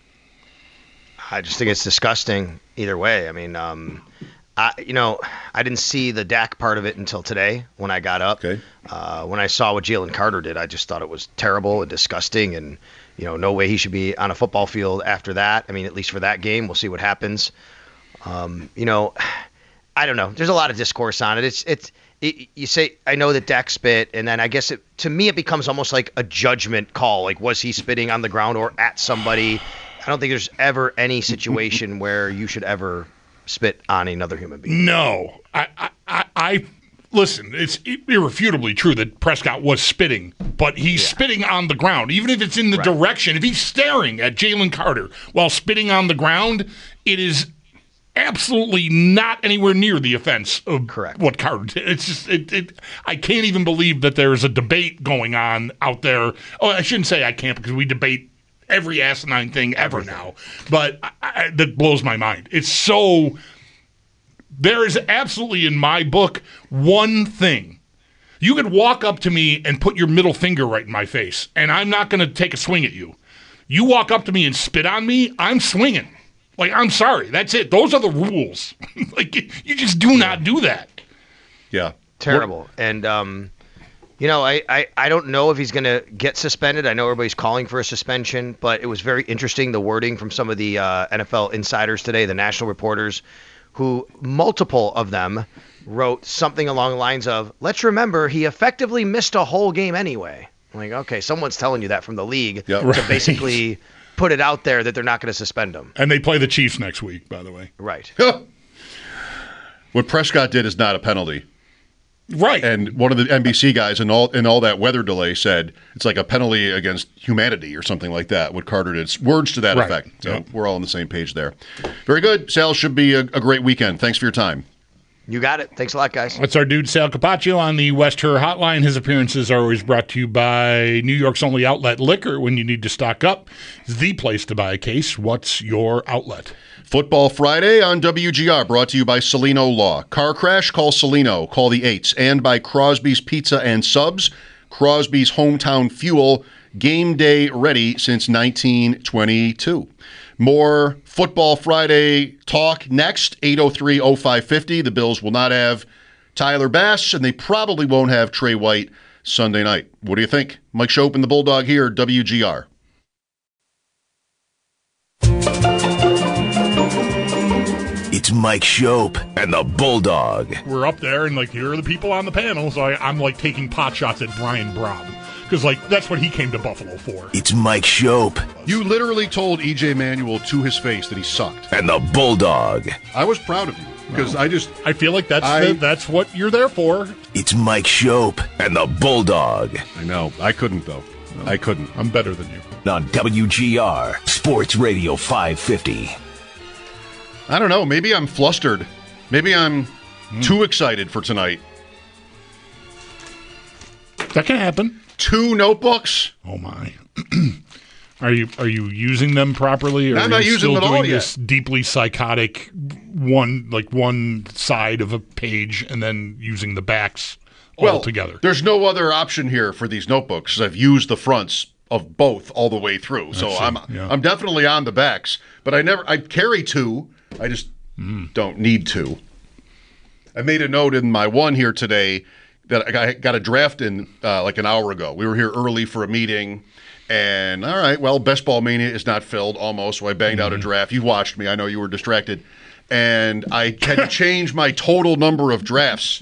I just think it's disgusting either way. I mean, I didn't see the Dak part of it until today when I got up. Okay. When I saw what Jalen Carter did, I just thought it was terrible and disgusting, and no way he should be on a football field after that. I mean, at least for that game, we'll see what happens. I don't know. There's a lot of discourse on it. You say, I know that Dak spit, and then I guess to me it becomes almost like a judgment call. Like, was he spitting on the ground or at somebody? I don't think there's ever any situation where you should ever spit on another human being. No. I listen, it's irrefutably true that Prescott was spitting, but he's spitting on the ground. Even if it's in the direction, if he's staring at Jalen Carter while spitting on the ground, it is absolutely not anywhere near the offense of what Carter did. It's just, I can't even believe that there's a debate going on out there. Oh, I shouldn't say I can't, because we debate every asinine thing ever now, but that blows my mind. It's so, there is absolutely in my book one thing. You could walk up to me and put your middle finger right in my face, and I'm not going to take a swing at you. You walk up to me and spit on me, I'm swinging. Like, I'm sorry, that's it. Those are the rules. Like, you just do not do that. Yeah. Terrible. And, I don't know if he's going to get suspended. I know everybody's calling for a suspension, but it was very interesting, the wording from some of the NFL insiders today, the national reporters, who multiple of them wrote something along the lines of, let's remember he effectively missed a whole game anyway. I'm like, okay, someone's telling you that from the league to basically put it out there that they're not going to suspend him. And they play the Chiefs next week, by the way. Right. What Prescott did is not a penalty. Right. And one of the NBC guys in all that weather delay said it's like a penalty against humanity or something like that, what Carter did. Words to that effect. So we're all on the same page there. Very good. Sal, should be a great weekend. Thanks for your time. You got it. Thanks a lot, guys. That's our dude, Sal Capaccio, on the West Her Hotline. His appearances are always brought to you by New York's only outlet Liquor. When you need to stock up, it's the place to buy a case. What's your outlet? Football Friday on WGR, brought to you by Celino Law. Car crash? Call Celino. Call the 8s. And by Crosby's Pizza and Subs. Crosby's hometown fuel, game day ready since 1922. More Football Friday talk next, 803-0550. The Bills will not have Tyler Bass, and they probably won't have Trey White Sunday night. What do you think? Mike Schopp and the Bulldog here, WGR. It's Mike Schopp and the Bulldog. We're up there, and here are the people on the panel, so I'm taking pot shots at Brian Brown. Because, that's what he came to Buffalo for. It's Mike Schopp. You literally told E.J. Manuel to his face that he sucked. And the Bulldog. I was proud of you, because I feel like that's what you're there for. It's Mike Schopp and the Bulldog. I know. I couldn't, though. No, I couldn't. I'm better than you. On WGR, Sports Radio 550. I don't know. Maybe I'm flustered. Maybe I'm too excited for tonight. That can happen. 2 notebooks? Oh my! Are you using them properly, or I'm are not you using still them at doing all this deeply psychotic one side of a page and then using the backs all together? There's no other option here for these notebooks. I've used the fronts of both all the way through, so I'm definitely on the backs. But I carry 2. I just don't need to. I made a note in my one here today that I got a draft in an hour ago. We were here early for a meeting, and all right, well, Best Ball Mania is not filled almost, so I banged out a draft. You watched me. I know you were distracted. And I had to change my total number of drafts.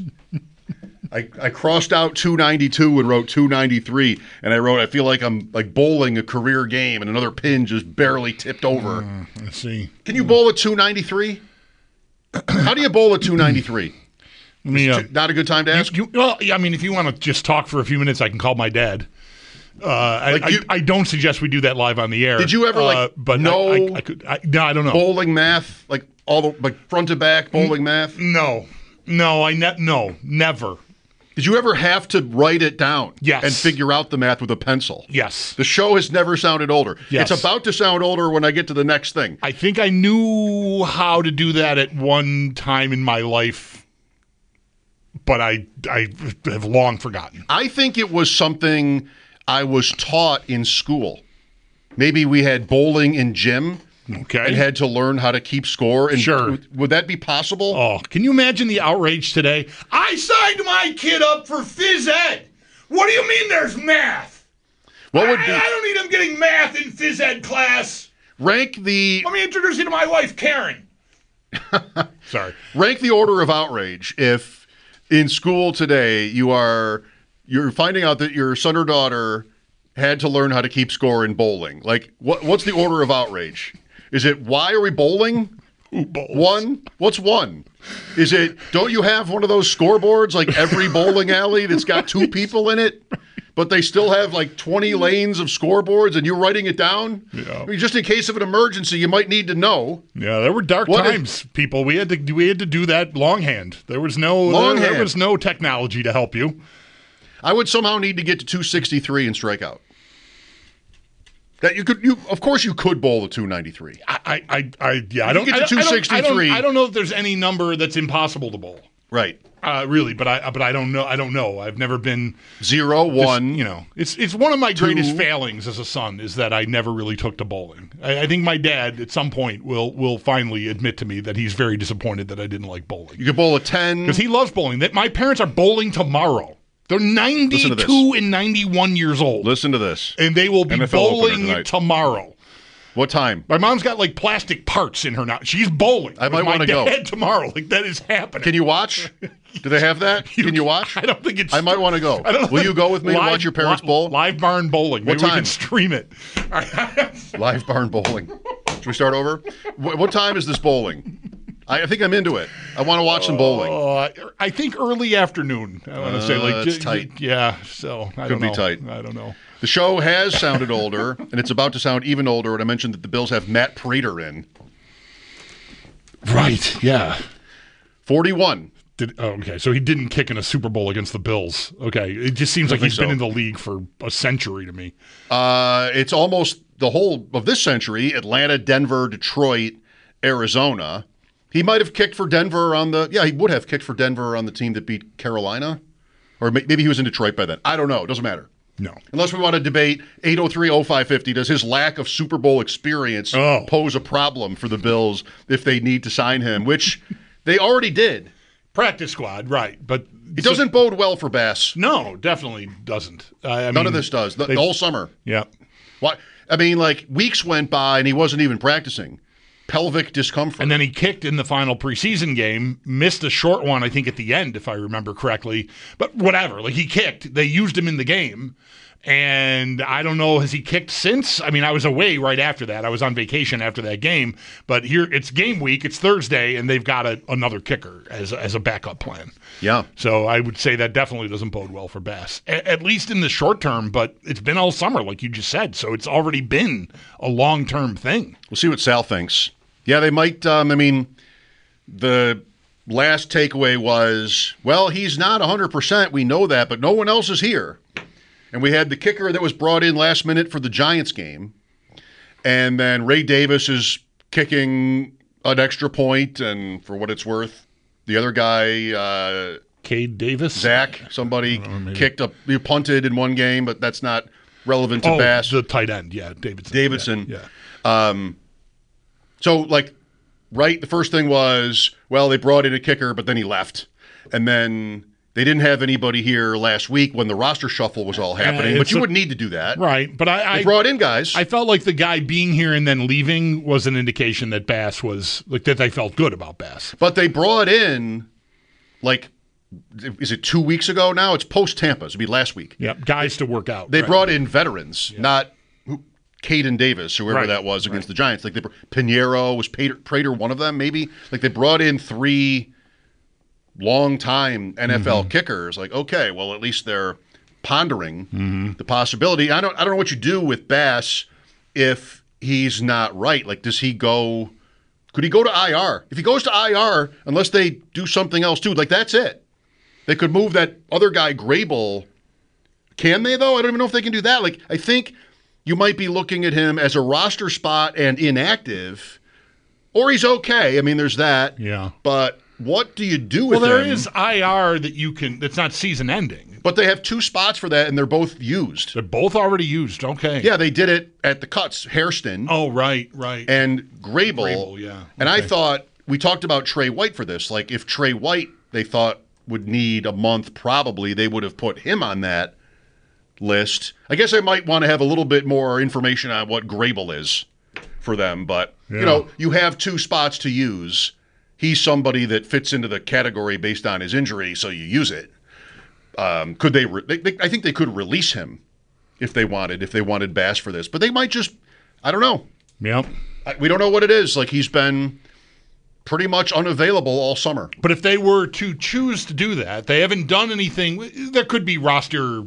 I crossed out 292 and wrote 293, and I feel like I'm bowling a career game, and another pin just barely tipped over. Let's see. Can you bowl a 293? How do you bowl a 293? Not a good time to ask? If you want to just talk for a few minutes, I can call my dad. I don't suggest we do that live on the air. Did you ever I don't know. Bowling math, all the front to back bowling math? No, never. Did you ever have to write it down? Yes. And figure out the math with a pencil? Yes. The show has never sounded older. Yes. It's about to sound older when I get to the next thing. I think I knew how to do that at one time in my life, but I have long forgotten. I think it was something I was taught in school. Maybe we had bowling in gym. Okay. And had to learn how to keep score. And sure. Would that be possible? Oh, can you imagine the outrage today? I signed my kid up for phys ed. What do you mean there's math? What would be? I don't need him getting math in phys ed class. Let me introduce you to my wife, Karen. Sorry. Rank the order of outrage if in school today you're finding out that your son or daughter had to learn how to keep score in bowling. What's the order of outrage? Is it, why are we bowling? Who bowls? 1? What's 1? Is it, don't you have one of those scoreboards every bowling alley that's got 2 people in it? But they still have 20 lanes of scoreboards and you're writing it down? Yeah. Just in case of an emergency, you might need to know. Yeah, there were dark times, people. We had to do that longhand. There was no technology to help you. I would somehow need to get to 263 and strike out. That of course you could bowl a 293. I don't get to 263. I don't know if there's any number that's impossible to bowl. Right. Really, but I don't know. I don't know. I've never been 0, 1. It's one of my 2. greatest failings as a son is that I never really took to bowling. I think my dad at some point will finally admit to me that he's very disappointed that I didn't like bowling. You could bowl a 10 because he loves bowling. That my parents are bowling tomorrow. They're 92 and 91 years old. Listen to this. And they will be NFL bowling tomorrow. What time? My mom's got plastic parts in her now. She's bowling. I might want to go. Tomorrow. That is happening. Can you watch? Do they have that? Can you watch? I don't think it's... I might want to go. Will you go with me to watch your parents bowl? Live barn bowling. What time? We can stream it. Live barn bowling. Should we start over? What time is this bowling? I think I'm into it. I want to watch some bowling. I think early afternoon. I want to say it's tight. Yeah, so I don't know. Could be tight. I don't know. The show has sounded older, and it's about to sound even older. And I mentioned that the Bills have Matt Prater in. Right. Yeah. 41. Okay, so he didn't kick in a Super Bowl against the Bills. Okay, it just seems like he's been in the league for a century to me. It's almost the whole of this century: Atlanta, Denver, Detroit, Arizona. He might have kicked for Denver he would have kicked for Denver on the team that beat Carolina. Or maybe he was in Detroit by then. I don't know. It doesn't matter. No. Unless we want to debate 803-0550, does his lack of Super Bowl experience pose a problem for the Bills if they need to sign him, which they already did. Practice squad, right. But it doesn't bode well for Bass. No, definitely doesn't. None of this does. The whole summer. Yeah. Why? I mean, like, weeks went by and he wasn't even practicing. Pelvic discomfort. And then he kicked in the final preseason game, missed a short one, I think, at the end, if I remember correctly. But whatever. Like, he kicked. They used him in the game. And I don't know, has he kicked since? I mean, I was away right after that. I was on vacation after that game. But here, it's game week. It's Thursday, and they've got another kicker as a backup plan. Yeah. So I would say that definitely doesn't bode well for Bass, at least in the short term. But it's been all summer, like you just said. So it's already been a long-term thing. We'll see what Sal thinks. Yeah, they might. I mean, the last takeaway was, well, he's not 100%. We know that, but no one else is here. And we had the kicker that was brought in last minute for the Giants game. And then Ray Davis is kicking an extra point, and for what it's worth, the other guy, Cade Davis? Zach, somebody he punted in one game, but that's not relevant to Bass. The tight end, yeah, Davidson. Yeah. So, like, right, the first thing was, well, they brought in a kicker, but then he left. And then they didn't have anybody here last week when the roster shuffle was all happening, but you wouldn't need to do that. Right, but they brought in guys. I felt like the guy being here and then leaving was an indication that Bass was, like, that they felt good about Bass. But they brought in, like, is it 2 weeks ago now? It's post-Tampa. It'd be last week. Yep, guys to work out. They brought in veterans, not Caden Davis, whoever that was against the Giants. Like, Pinheiro, was Prater one of them, maybe? Like, they brought in 3 long-time NFL kickers. Like, okay, well, at least they're pondering the possibility. I don't know what you do with Bass if he's not right. Like, does he go? Could he go to IR? If he goes to IR, unless they do something else too, like, that's it. They could move that other guy, Grable. Can they, though? I don't even know if they can do that. Like, I think you might be looking at him as a roster spot and inactive, or he's okay. I mean, there's that. Yeah. But what do you do with him? Well, there is IR that you can, that's not season ending. But they have 2 spots for that, and they're both used. They're both already used. Okay. Yeah, they did it at the cuts. Hairston. Oh, right. And Grable. Yeah. Okay. And I thought, we talked about Trey White for this. Like, if Trey White, they thought, would need a month, probably they would have put him on that list. I guess I might want to have a little bit more information on what Grable is for them. But, you know, you have 2 spots to use. He's somebody that fits into the category based on his injury, so you use it. Could they I think they could release him if they wanted Bass for this. But they might just, I don't know. Yep. We don't know what it is. Like, he's been pretty much unavailable all summer. But if they were to choose to do that, they haven't done anything. There could be roster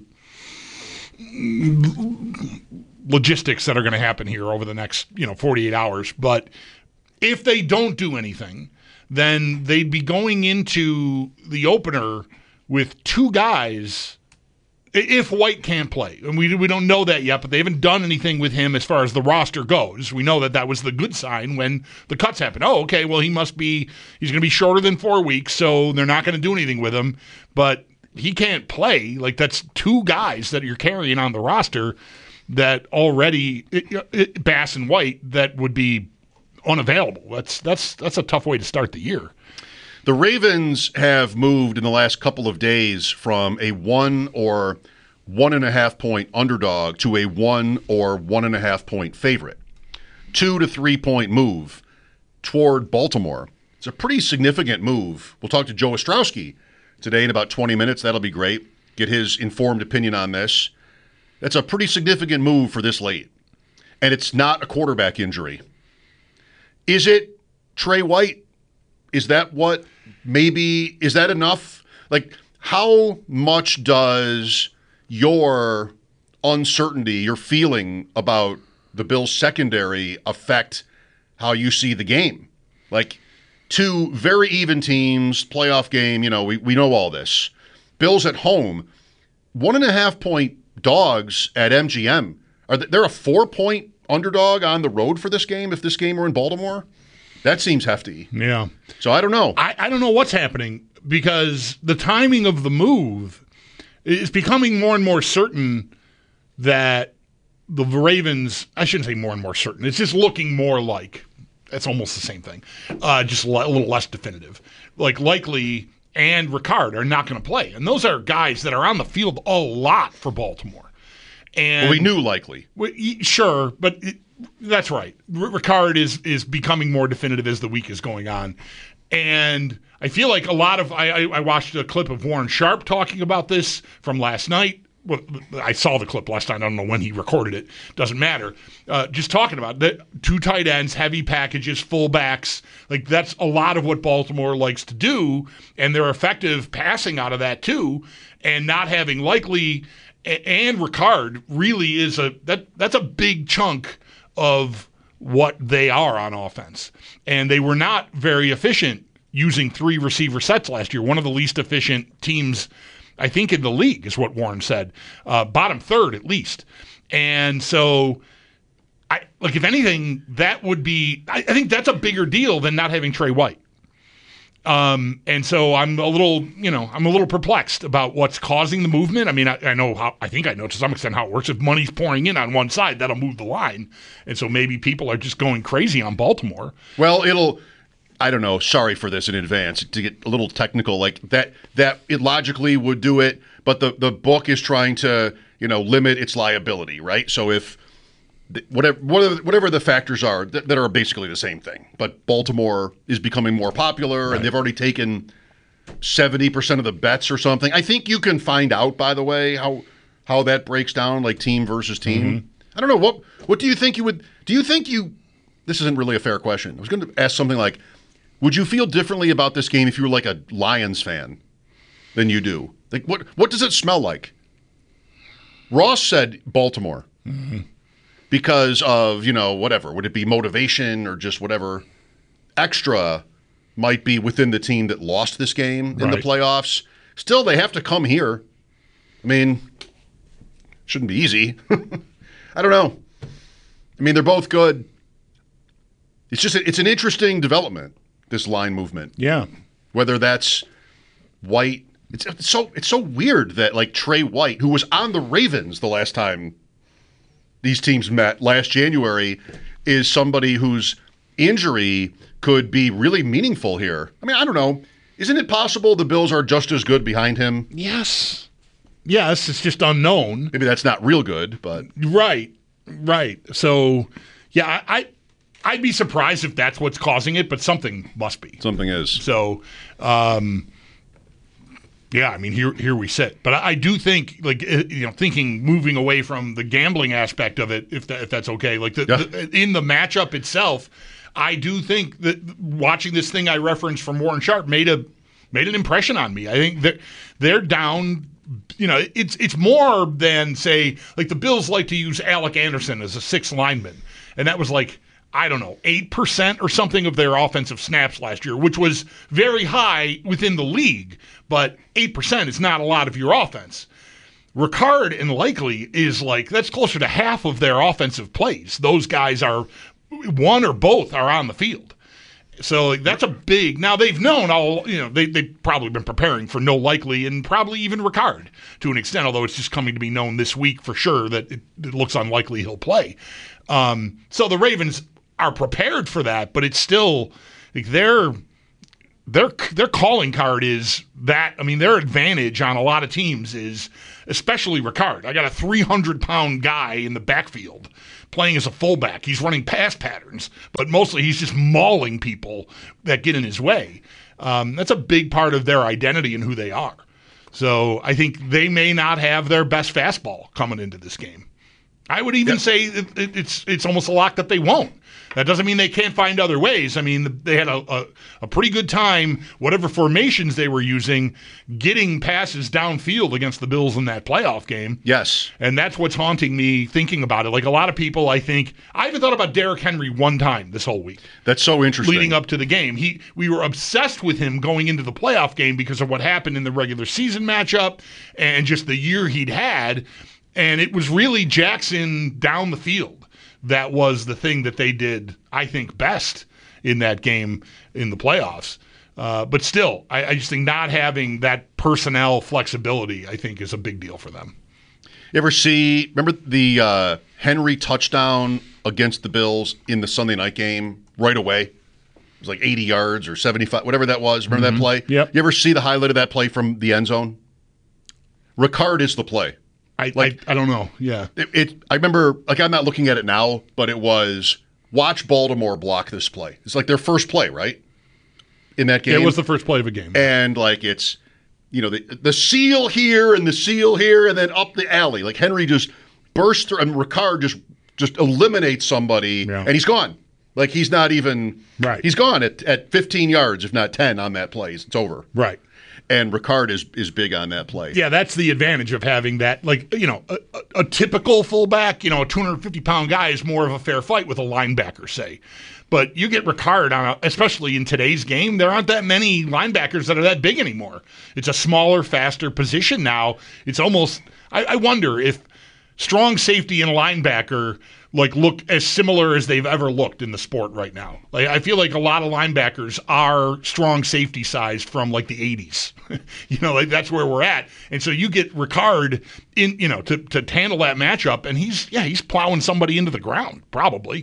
logistics that are going to happen here over the next, 48 hours. But if they don't do anything, then they'd be going into the opener with 2 guys if White can't play. And we don't know that yet, but they haven't done anything with him as far as the roster goes. We know that was the good sign when the cuts happened. Oh, okay, well, he's going to be shorter than 4 weeks, so they're not going to do anything with him. But he can't play. Like, that's 2 guys that you're carrying on the roster that already, Bass and White, that would be unavailable. That's a tough way to start the year. The Ravens have moved in the last couple of days from a 1 or 1.5 point underdog to a 1 or 1.5 point favorite. 2 to 3 point move toward Baltimore. It's a pretty significant move. We'll talk to Joe Ostrowski today in about 20 minutes. That'll be great. Get his informed opinion on this. That's a pretty significant move for this late. And it's not a quarterback injury. Is it Trey White? Is that is that enough? Like, how much does your uncertainty, your feeling about the Bills' secondary affect how you see the game? Like, 2 very even teams, playoff game, we know all this. Bills at home, 1.5 point dogs at MGM. They're a 4 point underdog on the road for this game if this game were in Baltimore? That seems hefty. Yeah. So I don't know. I don't know what's happening because the timing of the move, It's becoming more and more certain that the Ravens, I shouldn't say more and more certain, it's just looking more like, it's almost the same thing, just a little less definitive. Like Likely and Ricard are not going to play. And those are guys that are on the field a lot for Baltimore. And we knew Likely. Sure, but that's right. Ricard is becoming more definitive as the week is going on. And I feel like a lot of I watched a clip of Warren Sharp talking about this from last night. Well, I saw the clip last night. I don't know when he recorded it. Doesn't matter. Just talking about that, 2 tight ends, heavy packages, fullbacks. Like that's a lot of what Baltimore likes to do, and they're effective passing out of that too. And not having Likely and Ricard really is that's a big chunk of what they are on offense. And they were not very efficient using 3 receiver sets last year. One of the least efficient teams, I think, in the league is what Warren said. Bottom third, at least. And so, if anything, that would be, I think that's a bigger deal than not having Trey White. And so I'm a little perplexed about what's causing the movement. I mean, I think I know to some extent how it works. If money's pouring in on one side, that'll move the line. And so maybe people are just going crazy on Baltimore. Well, I don't know. Sorry for this in advance to get a little technical. Like that it logically would do it, but the book is trying to limit its liability, right? So if whatever the factors are that are basically the same thing, but Baltimore is becoming more popular, right, and they've already taken 70% of the bets or something. I think you can find out, by the way, how that breaks down, like team versus team. Mm-hmm. I don't know what do you think you would? Do you think you? This isn't really a fair question. I was going to ask something like, would you feel differently about this game if you were like a Lions fan than you do? Like, what does it smell like? Ross said Baltimore because of, whatever. Would it be motivation or just whatever extra might be within the team that lost this game in the playoffs? Still, they have to come here. I mean, shouldn't be easy. I don't know. I mean, they're both good. It's an interesting development, this line movement. Yeah. Whether that's White. It's so weird that like Trey White, who was on the Ravens the last time these teams met last January, is somebody whose injury could be really meaningful here. I mean, I don't know. Isn't it possible the Bills are just as good behind him? Yes, it's just unknown. Maybe that's not real good, but Right. So, yeah, I'd be surprised if that's what's causing it, but something must be. Something is. So, yeah, I mean, here we sit. But I do think, like, thinking moving away from the gambling aspect of it, if that's okay, like in the matchup itself, I do think that watching this thing I referenced from Warren Sharp made an impression on me. I think they're down. It's more than, say, like the Bills like to use Alec Anderson as a 6th lineman, and that was like, I don't know, 8% or something of their offensive snaps last year, which was very high within the league, but 8% is not a lot of your offense. Ricard and Likely is like, that's closer to half of their offensive plays. Those guys are, one or both are on the field. So that's a big, now they've known all, they've probably been preparing for no Likely and probably even Ricard to an extent, although it's just coming to be known this week for sure that it looks unlikely he'll play. So the Ravens are prepared for that, but it's still like their calling card is that. I mean, their advantage on a lot of teams is, especially Ricard. I got a 300-pound guy in the backfield playing as a fullback. He's running pass patterns, but mostly he's just mauling people that get in his way. That's a big part of their identity and who they are. So I think they may not have their best fastball coming into this game. I would even say it's almost a lock that they won't. That doesn't mean they can't find other ways. I mean, they had a pretty good time, whatever formations they were using, getting passes downfield against the Bills in that playoff game. Yes. And that's what's haunting me thinking about it. Like a lot of people, I haven't thought about Derrick Henry one time this whole week. That's so interesting. Leading up to the game. We were obsessed with him going into the playoff game because of what happened in the regular season matchup and just the year he'd had. And it was really Jackson down the field that was the thing that they did, I think, best in that game in the playoffs. But still, I just think not having that personnel flexibility, I think, is a big deal for them. You ever remember the Henry touchdown against the Bills in the Sunday night game right away? It was like 80 yards or 75, whatever that was. Remember that play? Yep. You ever see the highlight of that play from the end zone? Ricard is the play. I don't know. Yeah. I remember, I'm not looking at it now, but it was watch Baltimore block this play. It's like their first play, right? In that game. It was the first play of a game. And it's, the seal here and the seal here and then up the alley. Like Henry just bursts through and Ricard just eliminates somebody and he's gone. Like he's not even right. He's gone at 15 yards, if not 10 on that play. It's over. Right. And Ricard is big on that play. Yeah, that's the advantage of having that. A typical fullback, a 250-pound guy is more of a fair fight with a linebacker, say. But you get Ricard especially in today's game, there aren't that many linebackers that are that big anymore. It's a smaller, faster position now. It's almost, I wonder if strong safety and linebacker look as similar as they've ever looked in the sport right now. I feel like a lot of linebackers are strong safety sized from the 80s. That's where we're at. And so you get Ricard in, to handle that matchup, and he's plowing somebody into the ground, probably.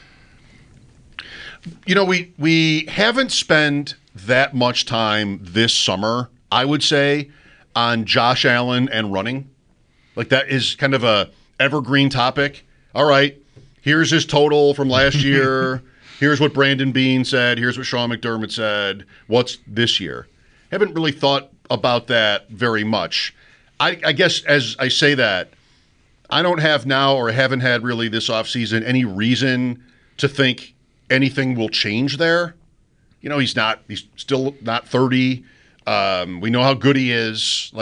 We haven't spent that much time this summer, I would say, on Josh Allen and running. That is kind of a evergreen topic. All right, here's his total from last year. Here's what Brandon Beane said. Here's what Sean McDermott said. What's this year? Haven't really thought about that very much. I guess as I say that, I don't have now or haven't had really this offseason any reason to think anything will change there. He's still not 30. We know how good he is.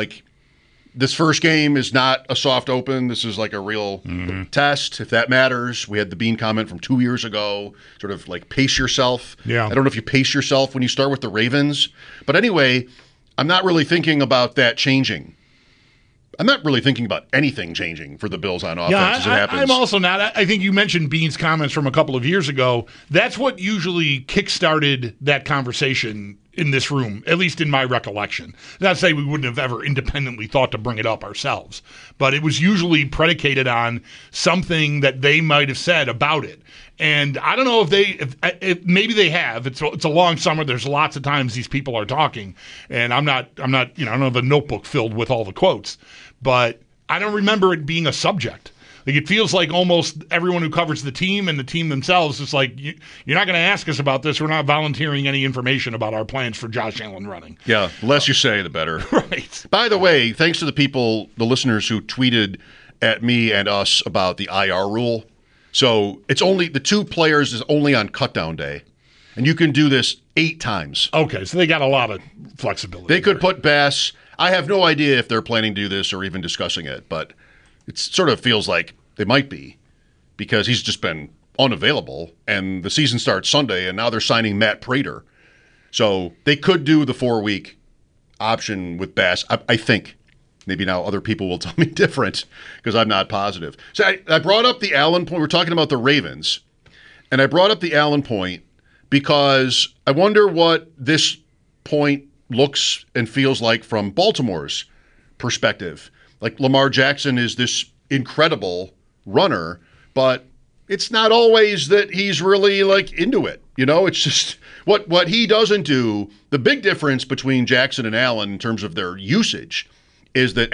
This first game is not a soft open. This is a real test, if that matters. We had the Bean comment from 2 years ago, sort of pace yourself. Yeah. I don't know if you pace yourself when you start with the Ravens. But anyway, I'm not really thinking about that changing. I'm not really thinking about anything changing for the Bills on offense as it happens. I'm also not. I think you mentioned Bean's comments from a couple of years ago. That's what usually kickstarted that conversation in this room, at least in my recollection. Not to say we wouldn't have ever independently thought to bring it up ourselves, but it was usually predicated on something that they might have said about it. And I don't know if maybe they have. It's a long summer. There's lots of times these people are talking, and I'm not. I don't have a notebook filled with all the quotes, but I don't remember it being a subject. It feels like almost everyone who covers the team and the team themselves is you're not going to ask us about this. We're not volunteering any information about our plans for Josh Allen running. Yeah, the less you say, the better. Right. By the way, thanks to the listeners who tweeted at me and us about the IR rule. So it's only the two players is only on cutdown day, and you can do this 8 times. Okay, so they got a lot of flexibility. They could put Bass. I have no idea if they're planning to do this or even discussing it, but it sort of feels like they might be because he's just been unavailable, and the season starts Sunday, and now they're signing Matt Prater. So they could do the 4-week option with Bass, I think. Maybe now other people will tell me different because I'm not positive. So I brought up the Allen point. We're talking about the Ravens, and I brought up the Allen point because I wonder what this point looks and feels like from Baltimore's perspective. Lamar Jackson is this incredible runner, but it's not always that he's really into it. It's just what he doesn't do. The big difference between Jackson and Allen in terms of their usage is that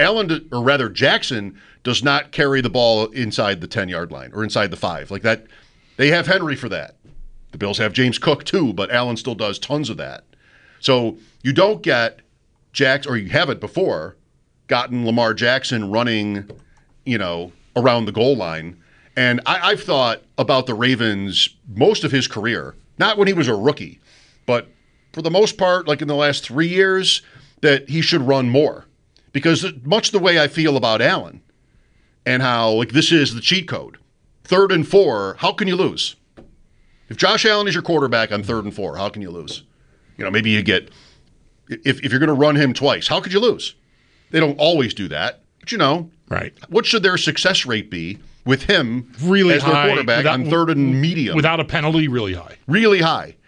Jackson does not carry the ball inside the 10-yard line or inside the 5 like that. They have Henry for that. The Bills have James Cook too, but Allen still does tons of that. So you don't get Jackson, or you haven't before gotten Lamar Jackson running, around the goal line. And I've thought about the Ravens most of his career, not when he was a rookie, but for the most part, in the last 3 years, that he should run more. Because much the way I feel about Allen and how this is the cheat code. 3rd and 4, how can you lose? If Josh Allen is your quarterback on 3rd and 4, how can you lose? Maybe you get, if you're going to run him twice, how could you lose? They don't always do that, but right. What should their success rate be with him really as high, their quarterback on 3rd and medium? Without a penalty, really high. Really high.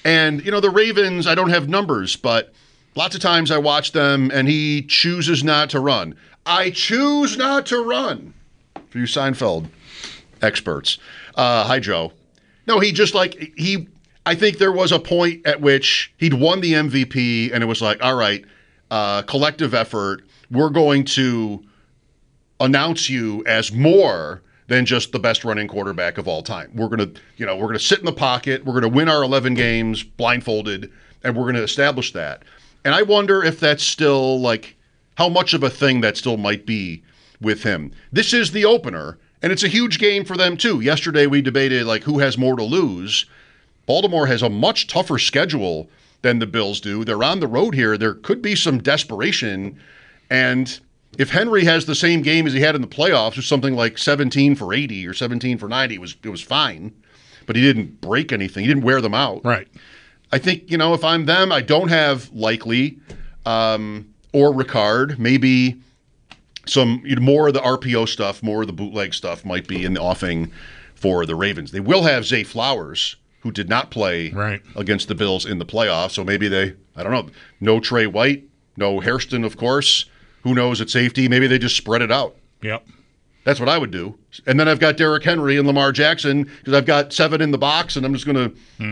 And, the Ravens, I don't have numbers, but lots of times I watch them and he chooses not to run. I choose not to run. For you Seinfeld experts. Hi, Joe. No, he just I think there was a point at which he'd won the MVP and it was like, all right, collective effort. We're going to announce you as more than just the best running quarterback of all time. We're going to sit in the pocket. We're going to win our 11 games blindfolded, and we're going to establish that. And I wonder if that's still how much of a thing that still might be with him. This is the opener, and it's a huge game for them too. Yesterday we debated who has more to lose. Baltimore has a much tougher schedule than the Bills do. They're on the road here. There could be some desperation, and if Henry has the same game as he had in the playoffs, or something like 17 for 80 or 17 for 90, it was fine. But he didn't break anything. He didn't wear them out. Right. I think, if I'm them, I don't have Likely or Ricard. Maybe some more of the RPO stuff, more of the bootleg stuff might be in the offing for the Ravens. They will have Zay Flowers, who did not play against the Bills in the playoffs. So maybe I don't know, no Trey White, no Hairston, of course. Who knows at safety? Maybe they just spread it out. Yep. That's what I would do. And then I've got Derrick Henry and Lamar Jackson because I've got 7 in the box, and I'm just gonna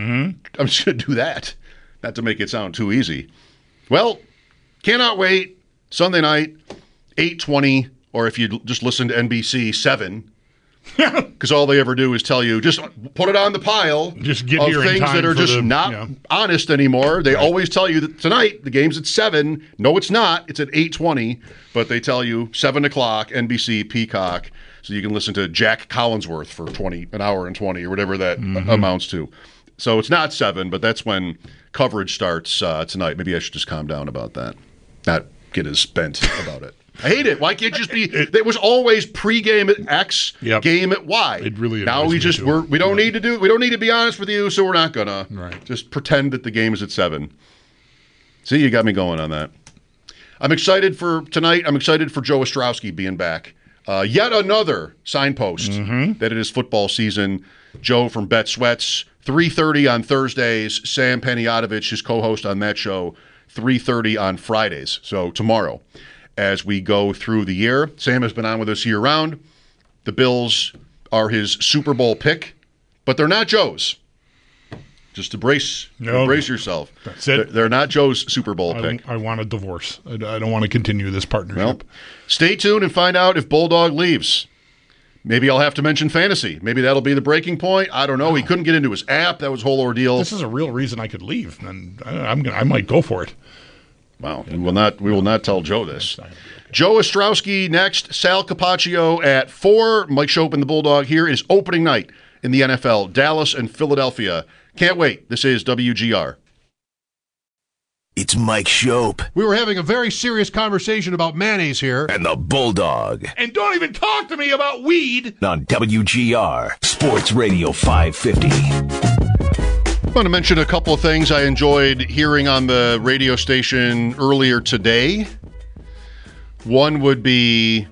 do that. Not to make it sound too easy. Well, cannot wait. Sunday night, 8:20, or if you just listen to NBC, 7. Because all they ever do is tell you, just put it on the pile just get of here things in time that are just not honest anymore. They always tell you that tonight the game's at 7. No, it's not. It's at 8:20. But they tell you 7 o'clock, NBC, Peacock, so you can listen to Jack Collinsworth for an hour and 20 or whatever that amounts to. So it's not 7, but that's when coverage starts tonight. Maybe I should just calm down about that. Not get as bent about it. I hate it. Why can't it just be? It was always pregame at X, game at Y. It really now we just we don't need to be honest with you, so we're not gonna just pretend that the game is at 7. See, you got me going on that. I'm excited for tonight. I'm excited for Joe Ostrowski being back. Yet another signpost that it is football season. Joe from Bet Sweats, 3:30 on Thursdays. Sam Panayotovich, his co-host on that show, 3:30 on Fridays. So tomorrow. As we go through the year. Sam has been on with us year-round. The Bills are his Super Bowl pick, but they're not Joe's. Just embrace yourself. That's it. They're not Joe's Super Bowl pick. I want a divorce. I don't want to continue this partnership. Well, stay tuned and find out if Bulldog leaves. Maybe I'll have to mention fantasy. Maybe that'll be the breaking point. I don't know. He couldn't get into his app. That was a whole ordeal. This is a real reason I could leave, and I might go for it. Wow. We will not tell Joe this. Joe Ostrowski next. Sal Capaccio at 4. Mike Shope and the Bulldog here. It is opening night in the NFL. Dallas and Philadelphia. Can't wait. This is WGR. It's Mike Shope. We were having a very serious conversation about mayonnaise here. And the Bulldog. And don't even talk to me about weed. On WGR, Sports Radio 550. I want to mention a couple of things I enjoyed hearing on the radio station earlier today. One would be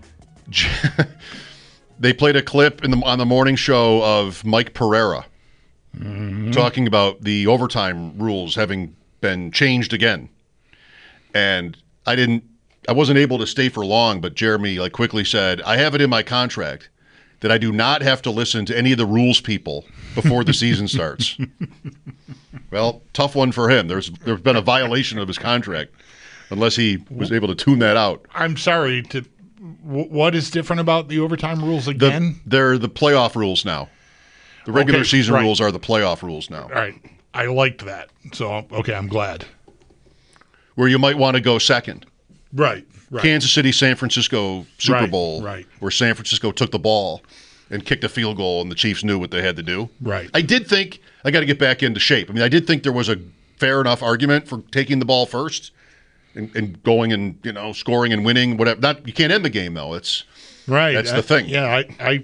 they played a clip on the morning show of Mike Pereira talking about the overtime rules having been changed again. And I wasn't able to stay for long, but Jeremy quickly said, I have it in my contract that I do not have to listen to any of the rules people before the season starts. Well, tough one for him. There's been a violation of his contract, unless he was able to tune that out. I'm sorry. What is different about the overtime rules again? They're the playoff rules now. The regular season rules are the playoff rules now. All right. I liked that. So, okay, I'm glad. Where you might want to go second. Right. Kansas City, San Francisco Super Bowl, where San Francisco took the ball and kicked a field goal, and the Chiefs knew what they had to do. Right. I did think I got to get back into shape. I mean, I did think there was a fair enough argument for taking the ball first and going and scoring and winning. Whatever. You can't end the game though. It's right. That's the thing. Yeah.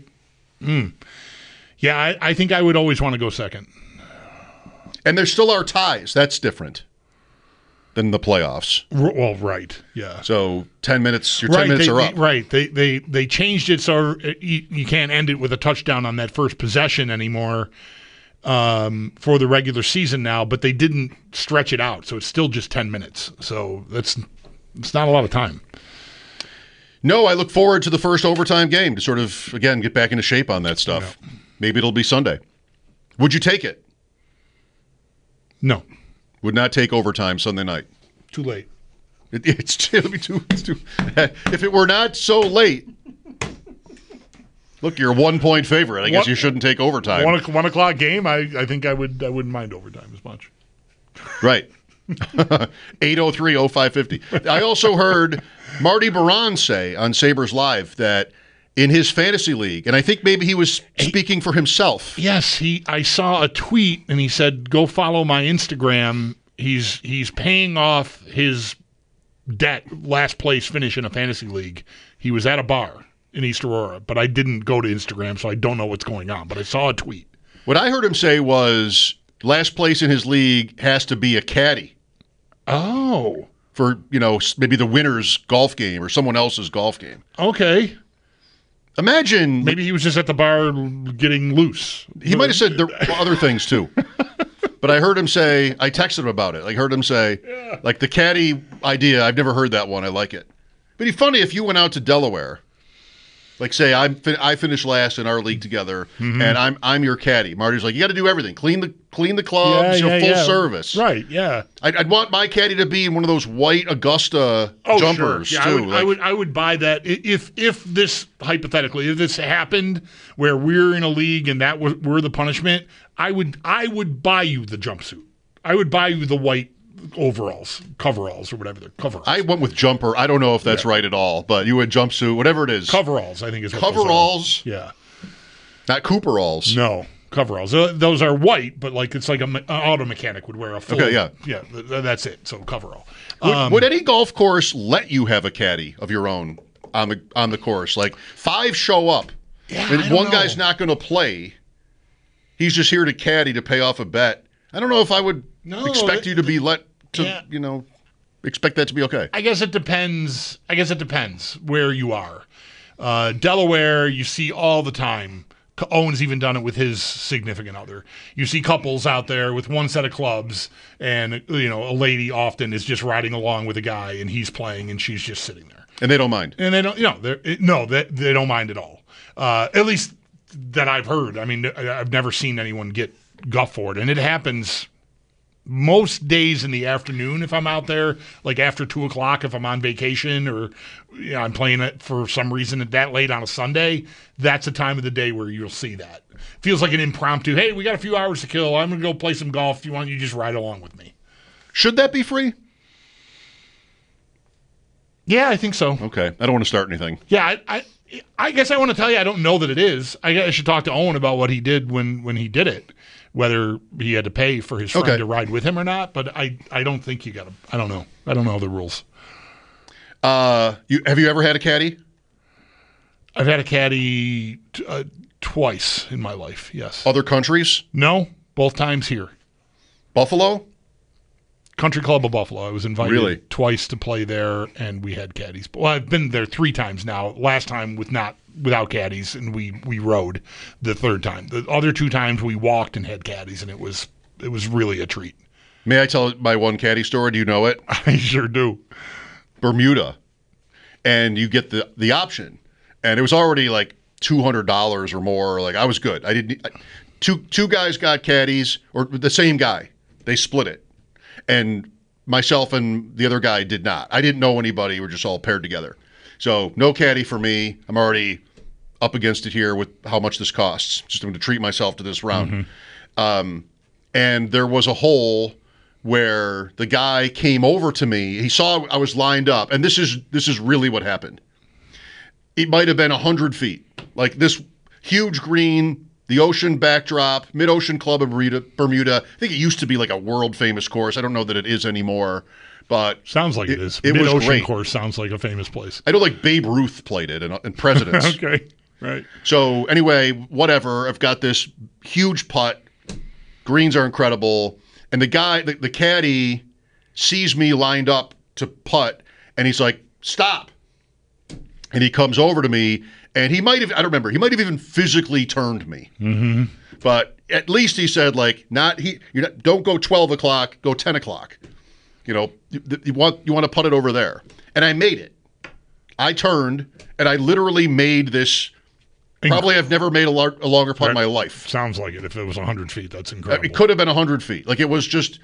I think I would always want to go second. And there still are ties. That's different than the playoffs. Well, right, yeah. So 10 minutes, your 10 minutes are up. Right, they changed it so you can't end it with a touchdown on that first possession anymore. for the regular season now, but they didn't stretch it out, so it's still just 10 minutes. So it's not a lot of time. No, I look forward to the first overtime game to sort of, again, get back into shape on that stuff. Yeah. Maybe it'll be Sunday. Would you take it? No. Would not take overtime Sunday night. Too late. It'll be too. If it were not so late, look, you're a 1-point favorite. I guess you shouldn't take overtime. 1 o'clock game. I think I wouldn't mind overtime as much. Right. 803-0550. I also heard Marty Baron say on Sabres Live that in his fantasy league, and I think maybe he was speaking for himself. Yes, I saw a tweet and he said, "Go follow my Instagram." He's paying off his debt, last place finish in a fantasy league. He was at a bar in East Aurora, but I didn't go to Instagram, so I don't know what's going on. But I saw a tweet. What I heard him say was last place in his league has to be a caddy. Oh. For, maybe the winner's golf game or someone else's golf game. Okay. Imagine. Maybe he was just at the bar getting loose. He might have said there were other things too. But I heard him say, I texted him about it. I heard him say, like the caddy idea, I've never heard that one. I like it. But it'd be funny if you went out to Delaware. Like, say, I finished last in our league together, and I'm your caddy. Marty's like, you got to do everything. Clean the clubs, full service. Right, yeah. I'd want my caddy to be in one of those white Augusta jumpers, sure. Yeah, too. I would buy that. If this, hypothetically, if this happened where we're in a league and that were the punishment, I would buy you the jumpsuit. I would buy you the white coveralls, or whatever they're coveralls. I went with jumper. I don't know if that's right at all, but you had jumpsuit, whatever it is. Coveralls, I think is what coveralls. Yeah, not Cooperalls. No, coveralls. Those are white, but like it's like an auto mechanic would wear a full. Okay, yeah, that's it. So coverall. Would any golf course let you have a caddy of your own on the course? Like 5 show up, and one guy's not going to play. He's just here to caddy to pay off a bet. I don't know if I would expect you to be let to, expect that to be okay. I guess it depends. Where you are. Delaware, you see all the time. Owen's even done it with his significant other. You see couples out there with one set of clubs, and a lady often is just riding along with a guy, and he's playing, and she's just sitting there. And they don't mind. And they don't. They don't mind at all. At least that I've heard. I mean, I've never seen anyone get guff for it, and it happens most days in the afternoon if I'm out there, like after 2 o'clock if I'm on vacation or I'm playing it for some reason at that late on a Sunday. That's a time of the day where you'll see that. Feels like an impromptu, hey, we got a few hours to kill. I'm going to go play some golf. If you want, you just ride along with me. Should that be free? Yeah, I think so. Okay. I don't want to start anything. Yeah, I guess I want to tell you I don't know that it is. I should talk to Owen about what he did when he did it. Whether he had to pay for his friend to ride with him or not, but I don't think you got to. I don't know. I don't know the rules. Have you ever had a caddy? I've had a caddy twice in my life. Yes. Other countries? No, both times here. Buffalo? Country Club of Buffalo. I was invited twice to play there, and we had caddies. Well, I've been there 3 times now. Last time without caddies, and we rode the 3rd time. The other 2 times we walked and had caddies, and it was really a treat. May I tell my one caddy story? Do you know it? I sure do. Bermuda, and you get the option, and it was already like $200 or more. Like I was good. I didn't. Two guys got caddies, or the same guy. They split it. And myself and the other guy did not. I didn't know anybody. We're just all paired together. So no caddy for me. I'm already up against it here with how much this costs. Just going to treat myself to this round. And there was a hole where the guy came over to me. He saw I was lined up. And this is really what happened. It might have been 100 feet. Like this huge green, the ocean backdrop, Mid-Ocean Club of Bermuda. I think it used to be like a world-famous course. I don't know that it is anymore, but sounds like it is. It was Mid-Ocean great. course sounds like a famous place. I know like Babe Ruth played it and Presidents. Okay, right. So anyway, whatever. I've got this huge putt. Greens are incredible. And the guy, the caddy, sees me lined up to putt, and he's like, stop. And he comes over to me, and he might have, I don't remember, he might have even physically turned me. But at least he said, like, don't go 12 o'clock, go 10 o'clock. You know, you want to putt it over there. And I made it. I turned, and I literally made this. Probably I've never made a longer putt in my life. Sounds like it. If it was 100 feet, that's incredible. It could have been 100 feet. Like, it was just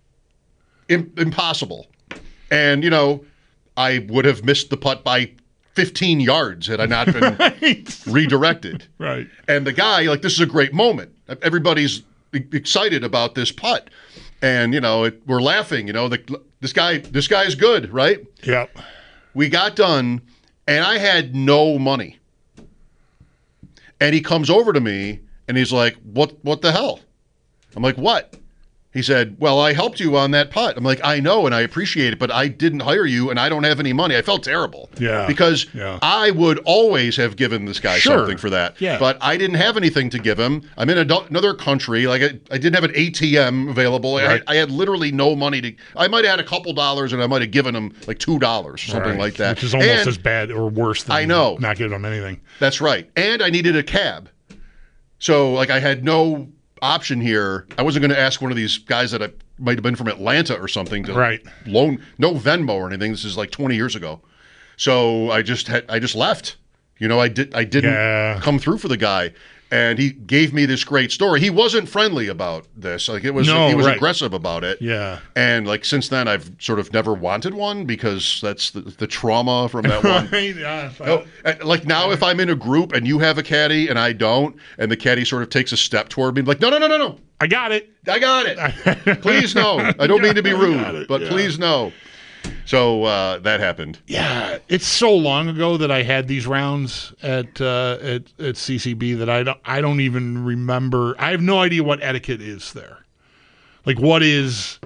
impossible. And, you know, I would have missed the putt by 15 yards had I not been redirected. Right. And the guy, like, this is a great moment. Everybody's excited about this putt. And, you know, we're laughing, you know, this guy's good, right? Yep. We got done, and I had no money. And he comes over to me, and he's like, what the hell? I'm like, what? He said, well, I helped you on that putt. I'm like, I know, and I appreciate it, but I didn't hire you, and I don't have any money. I felt terrible. Yeah. Because I would always have given this guy something for that. Yeah. But I didn't have anything to give him. I'm in another country. Like, I didn't have an ATM available. Right. I had literally no money to. I might have had a couple dollars, and I might have given him like $2 or something like that. Which is almost as bad or worse than not giving him anything. That's right. And I needed a cab. So, like, I had no option here. I wasn't going to ask one of these guys that I might have been from Atlanta or something to loan, no Venmo or anything. This is like 20 years ago. So I just left. You know, I didn't come through for the guy. And he gave me this great story. He wasn't friendly about this. Like, he was aggressive about it. Yeah. And like, since then, I've sort of never wanted one because that's the trauma from that one. Like, now if I'm in a group and you have a caddy and I don't, and the caddy sort of takes a step toward me, like, no. I got it. Please, no. I don't mean to be rude, but please, no. So that happened. Yeah, it's so long ago that I had these rounds at CCB that I don't even remember. I have no idea what etiquette is there. Like, what's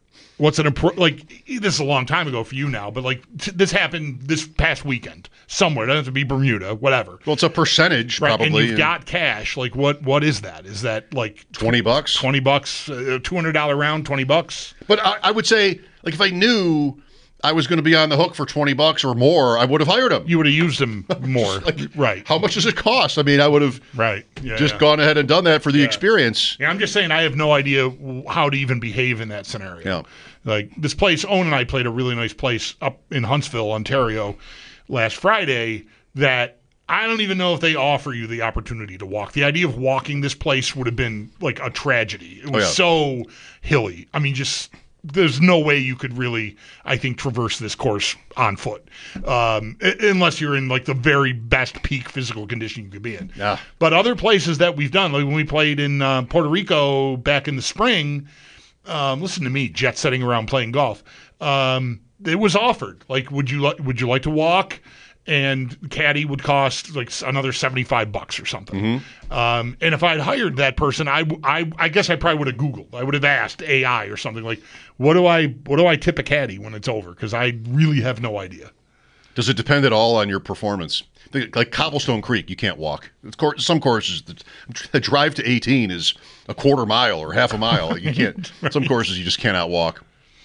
like, this is a long time ago for you now, but like this happened this past weekend somewhere. It doesn't have to be Bermuda, whatever. Well, it's a percentage, right, probably. And you've got cash. Like, what is that? Is that like $20? $20, $200 round, $20? But I would say, like, if I knew I was going to be on the hook for $20 or more, I would have hired him. You would have used him more. Like, right. How much does it cost? I mean, I would have gone ahead and done that for the experience. Yeah, I'm just saying I have no idea how to even behave in that scenario. Yeah. Like, this place, Owen and I played a really nice place up in Huntsville, Ontario, last Friday that I don't even know if they offer you the opportunity to walk. The idea of walking this place would have been like a tragedy. It was so hilly. I mean, just... There's no way you could really, I think, traverse this course on foot, unless you're in like the very best peak physical condition you could be in. Yeah. But other places that we've done, like when we played in Puerto Rico back in the spring, listen to me, jet setting around playing golf. It was offered, like, would you like to walk? And caddy would cost like another $75 or something. Mm-hmm. And if I'd hired that person, I guess I probably would have Googled. I would have asked AI or something like, what do I tip a caddy when it's over? Because I really have no idea. Does it depend at all on your performance? Like Cobblestone Creek, you can't walk. Some courses, the drive to 18 is a quarter mile or half a mile. You can't. Right. Some courses you just cannot walk.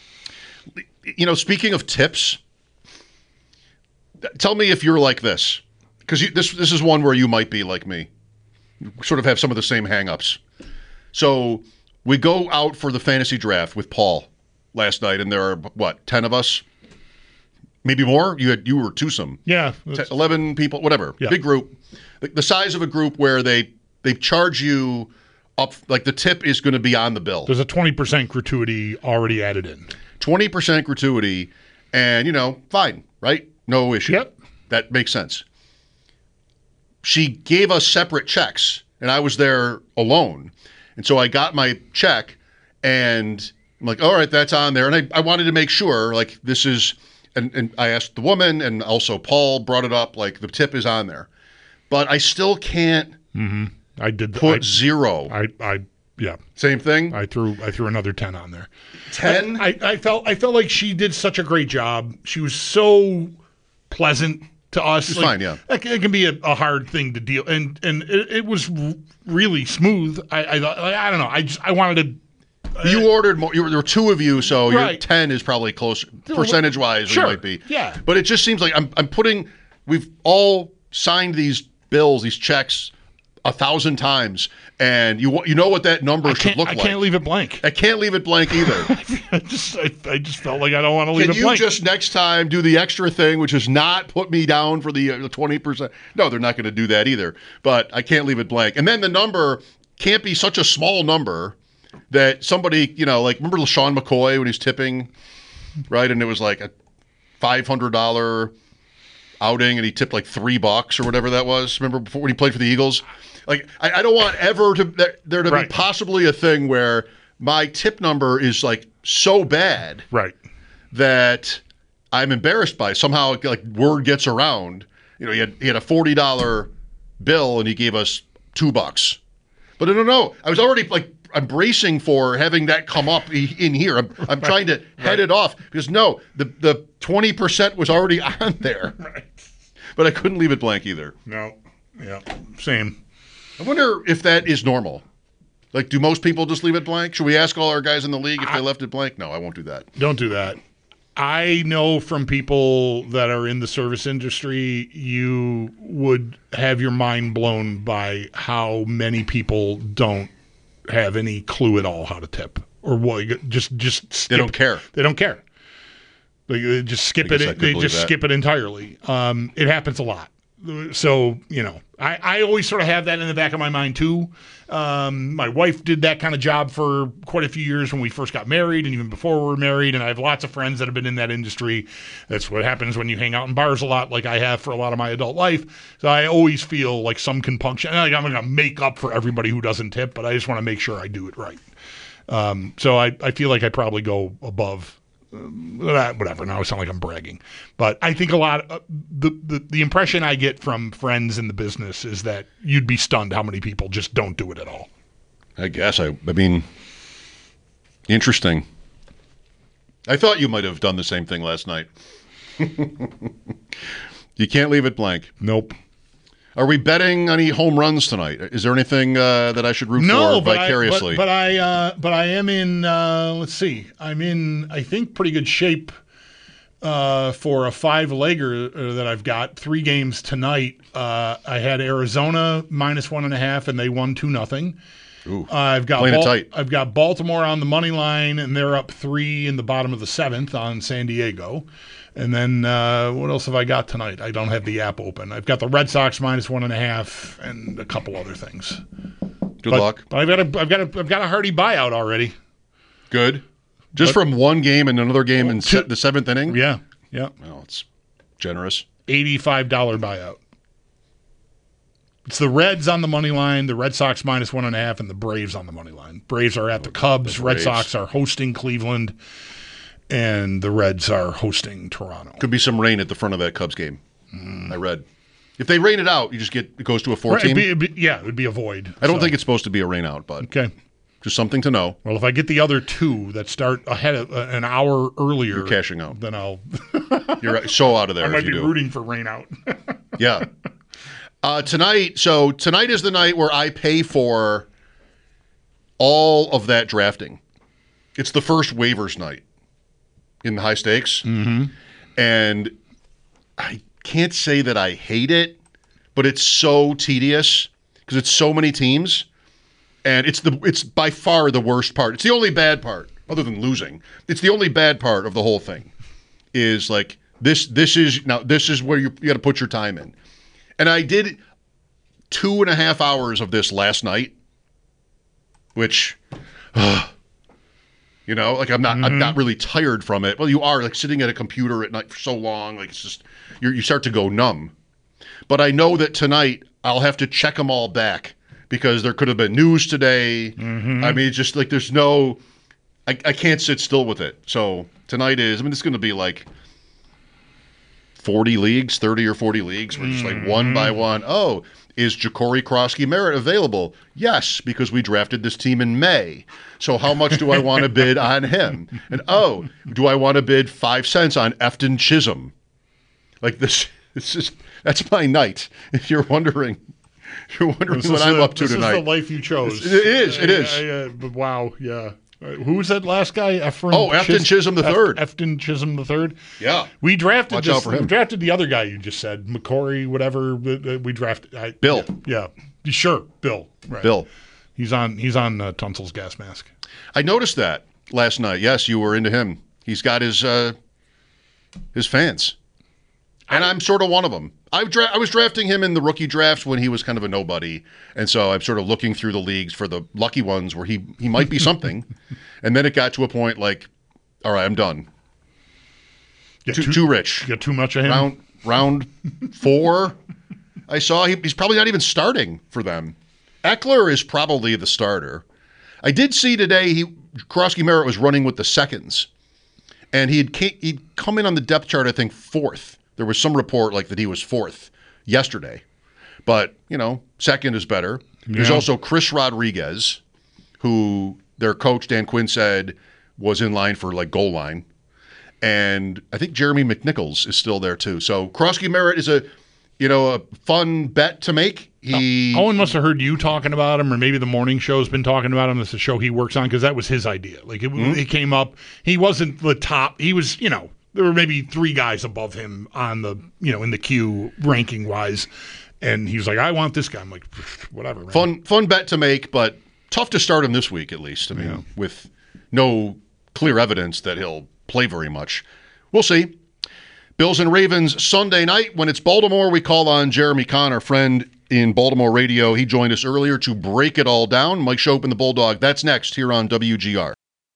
You know, speaking of tips. Tell me if you're like this, because this is one where you might be like me. You sort of have some of the same hang-ups. So we go out for the fantasy draft with Paul last night, and there are, 10 of us? Maybe more? You were twosome. Yeah. 11 people, whatever. Yeah. Big group. The size of a group where they charge you up, like the tip is going to be on the bill. There's a 20% gratuity already added in. 20% gratuity, and, fine, right? No issue. Yep. That makes sense. She gave us separate checks, and I was there alone. And so I got my check, and I'm like, all right, that's on there. And I wanted to make sure, like, this is, and I asked the woman, and also Paul brought it up, like, the tip is on there. But I still can't put zero. Yeah. Same thing? I threw another 10 on there. 10? I felt like she did such a great job. She was so pleasant to us. It's fine, yeah. It can be a hard thing to deal, and it was really smooth. I don't know. I wanted to. You ordered more. There were two of you, so your 10 is probably close percentage-wise. Sure. It might be. Yeah. But it just seems like I'm putting. We've all signed these bills, these checks, 1,000 times, and you know what that number should look like. I can't leave it blank. I can't leave it blank either. I just felt like I don't want to leave it blank. Can you just next time do the extra thing, which is not put me down for the 20%? No, they're not going to do that either. But I can't leave it blank. And then the number can't be such a small number that somebody, like remember LaShawn McCoy when he's tipping, right? And it was like a $500 outing, and he tipped like $3 or whatever that was. Remember before when he played for the Eagles? Like I don't want ever there to be possibly a thing where my tip number is like so bad, right, that I'm embarrassed by it. Somehow like word gets around. He had a $40 bill and he gave us $2. But I don't know. I was already like I'm bracing for having that come up in here. I'm trying to head it off because no, the 20% was already on there. Right. But I couldn't leave it blank either. No. Yeah. Same. I wonder if that is normal. Like, do most people just leave it blank? Should we ask all our guys in the league if they left it blank? No, I won't do that. Don't do that. I know from people that are in the service industry, you would have your mind blown by how many people don't have any clue at all how to tip or what. Just skip. They don't care. They don't care. They just skip it. They just skip it entirely. It happens a lot. So, I always sort of have that in the back of my mind too. My wife did that kind of job for quite a few years when we first got married and even before we were married. And I have lots of friends that have been in that industry. That's what happens when you hang out in bars a lot, like I have for a lot of my adult life. So I always feel like some compunction. Like I'm going to make up for everybody who doesn't tip, but I just want to make sure I do it right. So I feel like I probably go above whatever. Now I sound like I'm bragging, but I think a lot of the impression I get from friends in the business is that you'd be stunned how many people just don't do it at all. I guess. I mean, interesting. I thought you might have done the same thing last night. You can't leave it blank. Nope. Are we betting any home runs tonight? Is there anything that I should root for vicariously? But I am in. Let's see. I'm in. I think pretty good shape for a 5-legger that I've got. 3 games tonight. I had Arizona -1.5, and they won 2-0. Ooh, I've got playing it tight. I've got Baltimore on the money line, and they're up 3 in the bottom of the 7th on San Diego. And then what else have I got tonight? I don't have the app open. I've got the Red Sox -1.5 and a couple other things. Good luck. But I've got a hearty buyout already. Good. Just from one game and another game in the 7th inning? Yeah. Well, it's generous. $85 buyout. It's the Reds on the money line, the Red Sox -1.5, and the Braves on the money line. Braves are at the Cubs. Red Sox are hosting Cleveland. And the Reds are hosting Toronto. Could be some rain at the front of that Cubs game. I read. If they rain it out, it goes to a 4-team. It would be a void. I don't think it's supposed to be a rain out, but okay, just something to know. Well, if I get the other 2 that start ahead of an hour earlier, you're cashing out. Then I'll. You're so out of there. I might be rooting for rain out. Yeah. Tonight is the night where I pay for all of that drafting. It's the first waivers night in the high stakes. Mm-hmm. And I can't say that I hate it, but it's so tedious because it's so many teams, and it's by far the worst part. It's the only bad part, other than losing. It's the only bad part of the whole thing. Is like this is where you got to put your time in, and I did 2.5 hours of this last night, which. Like I'm not really tired from it. Well, you are like sitting at a computer at night for so long. Like it's just you start to go numb. But I know that tonight I'll have to check them all back because there could have been news today. Mm-hmm. I mean, it's just like there's no. I can't sit still with it. So tonight it's going to be like 40 leagues, 30 or 40 leagues. We're just like one by one. Oh. Is Ja'Cory Krosky-Merritt available? Yes, because we drafted this team in May. So how much do I want to bid on him? And do I want to bid 5 cents on Efton Chisholm? Like this, that's my night. If you're wondering what I'm up to tonight. This is the life you chose. It is. Wow, yeah. Who was that last guy? Efton Chisholm III. Efton Chisholm III. Yeah. We drafted Watch out for him. We drafted the other guy you just said, McCory, whatever. We drafted. Bill. Yeah. Sure, Bill. Right. Bill. He's on Tunsil's gas mask. I noticed that last night. Yes, you were into him. He's got his fans. And I'm sort of one of them. I was drafting him in the rookie drafts when he was kind of a nobody. And so I'm sort of looking through the leagues for the lucky ones where he might be something. And then it got to a point like, all right, I'm done. Too rich. Got too much of him? Round 4, I saw he's probably not even starting for them. Eckler is probably the starter. I did see today Krosky Merritt was running with the seconds. And he'd come in on the depth chart, I think, 4th. There was some report like that he was 4th yesterday. But, second is better. Yeah. There's also Chris Rodriguez, who their coach, Dan Quinn, said was in line for, goal line. And I think Jeremy McNichols is still there, too. So Krosky Merritt is a fun bet to make. Owen must have heard you talking about him, or maybe the morning show's been talking about him. That's the show he works on, because that was his idea. It came up. He wasn't the top. He was, there were maybe 3 guys above him on the, in the queue ranking wise. And he was like, I want this guy. I'm like, whatever. Man. Fun bet to make, but tough to start him this week, at least. I mean, with no clear evidence that he'll play very much. We'll see. Bills and Ravens Sunday night. When it's Baltimore, we call on Jeremy Kahn, our friend in Baltimore radio. He joined us earlier to break it all down. Mike Schopp and the Bulldog. That's next here on WGR.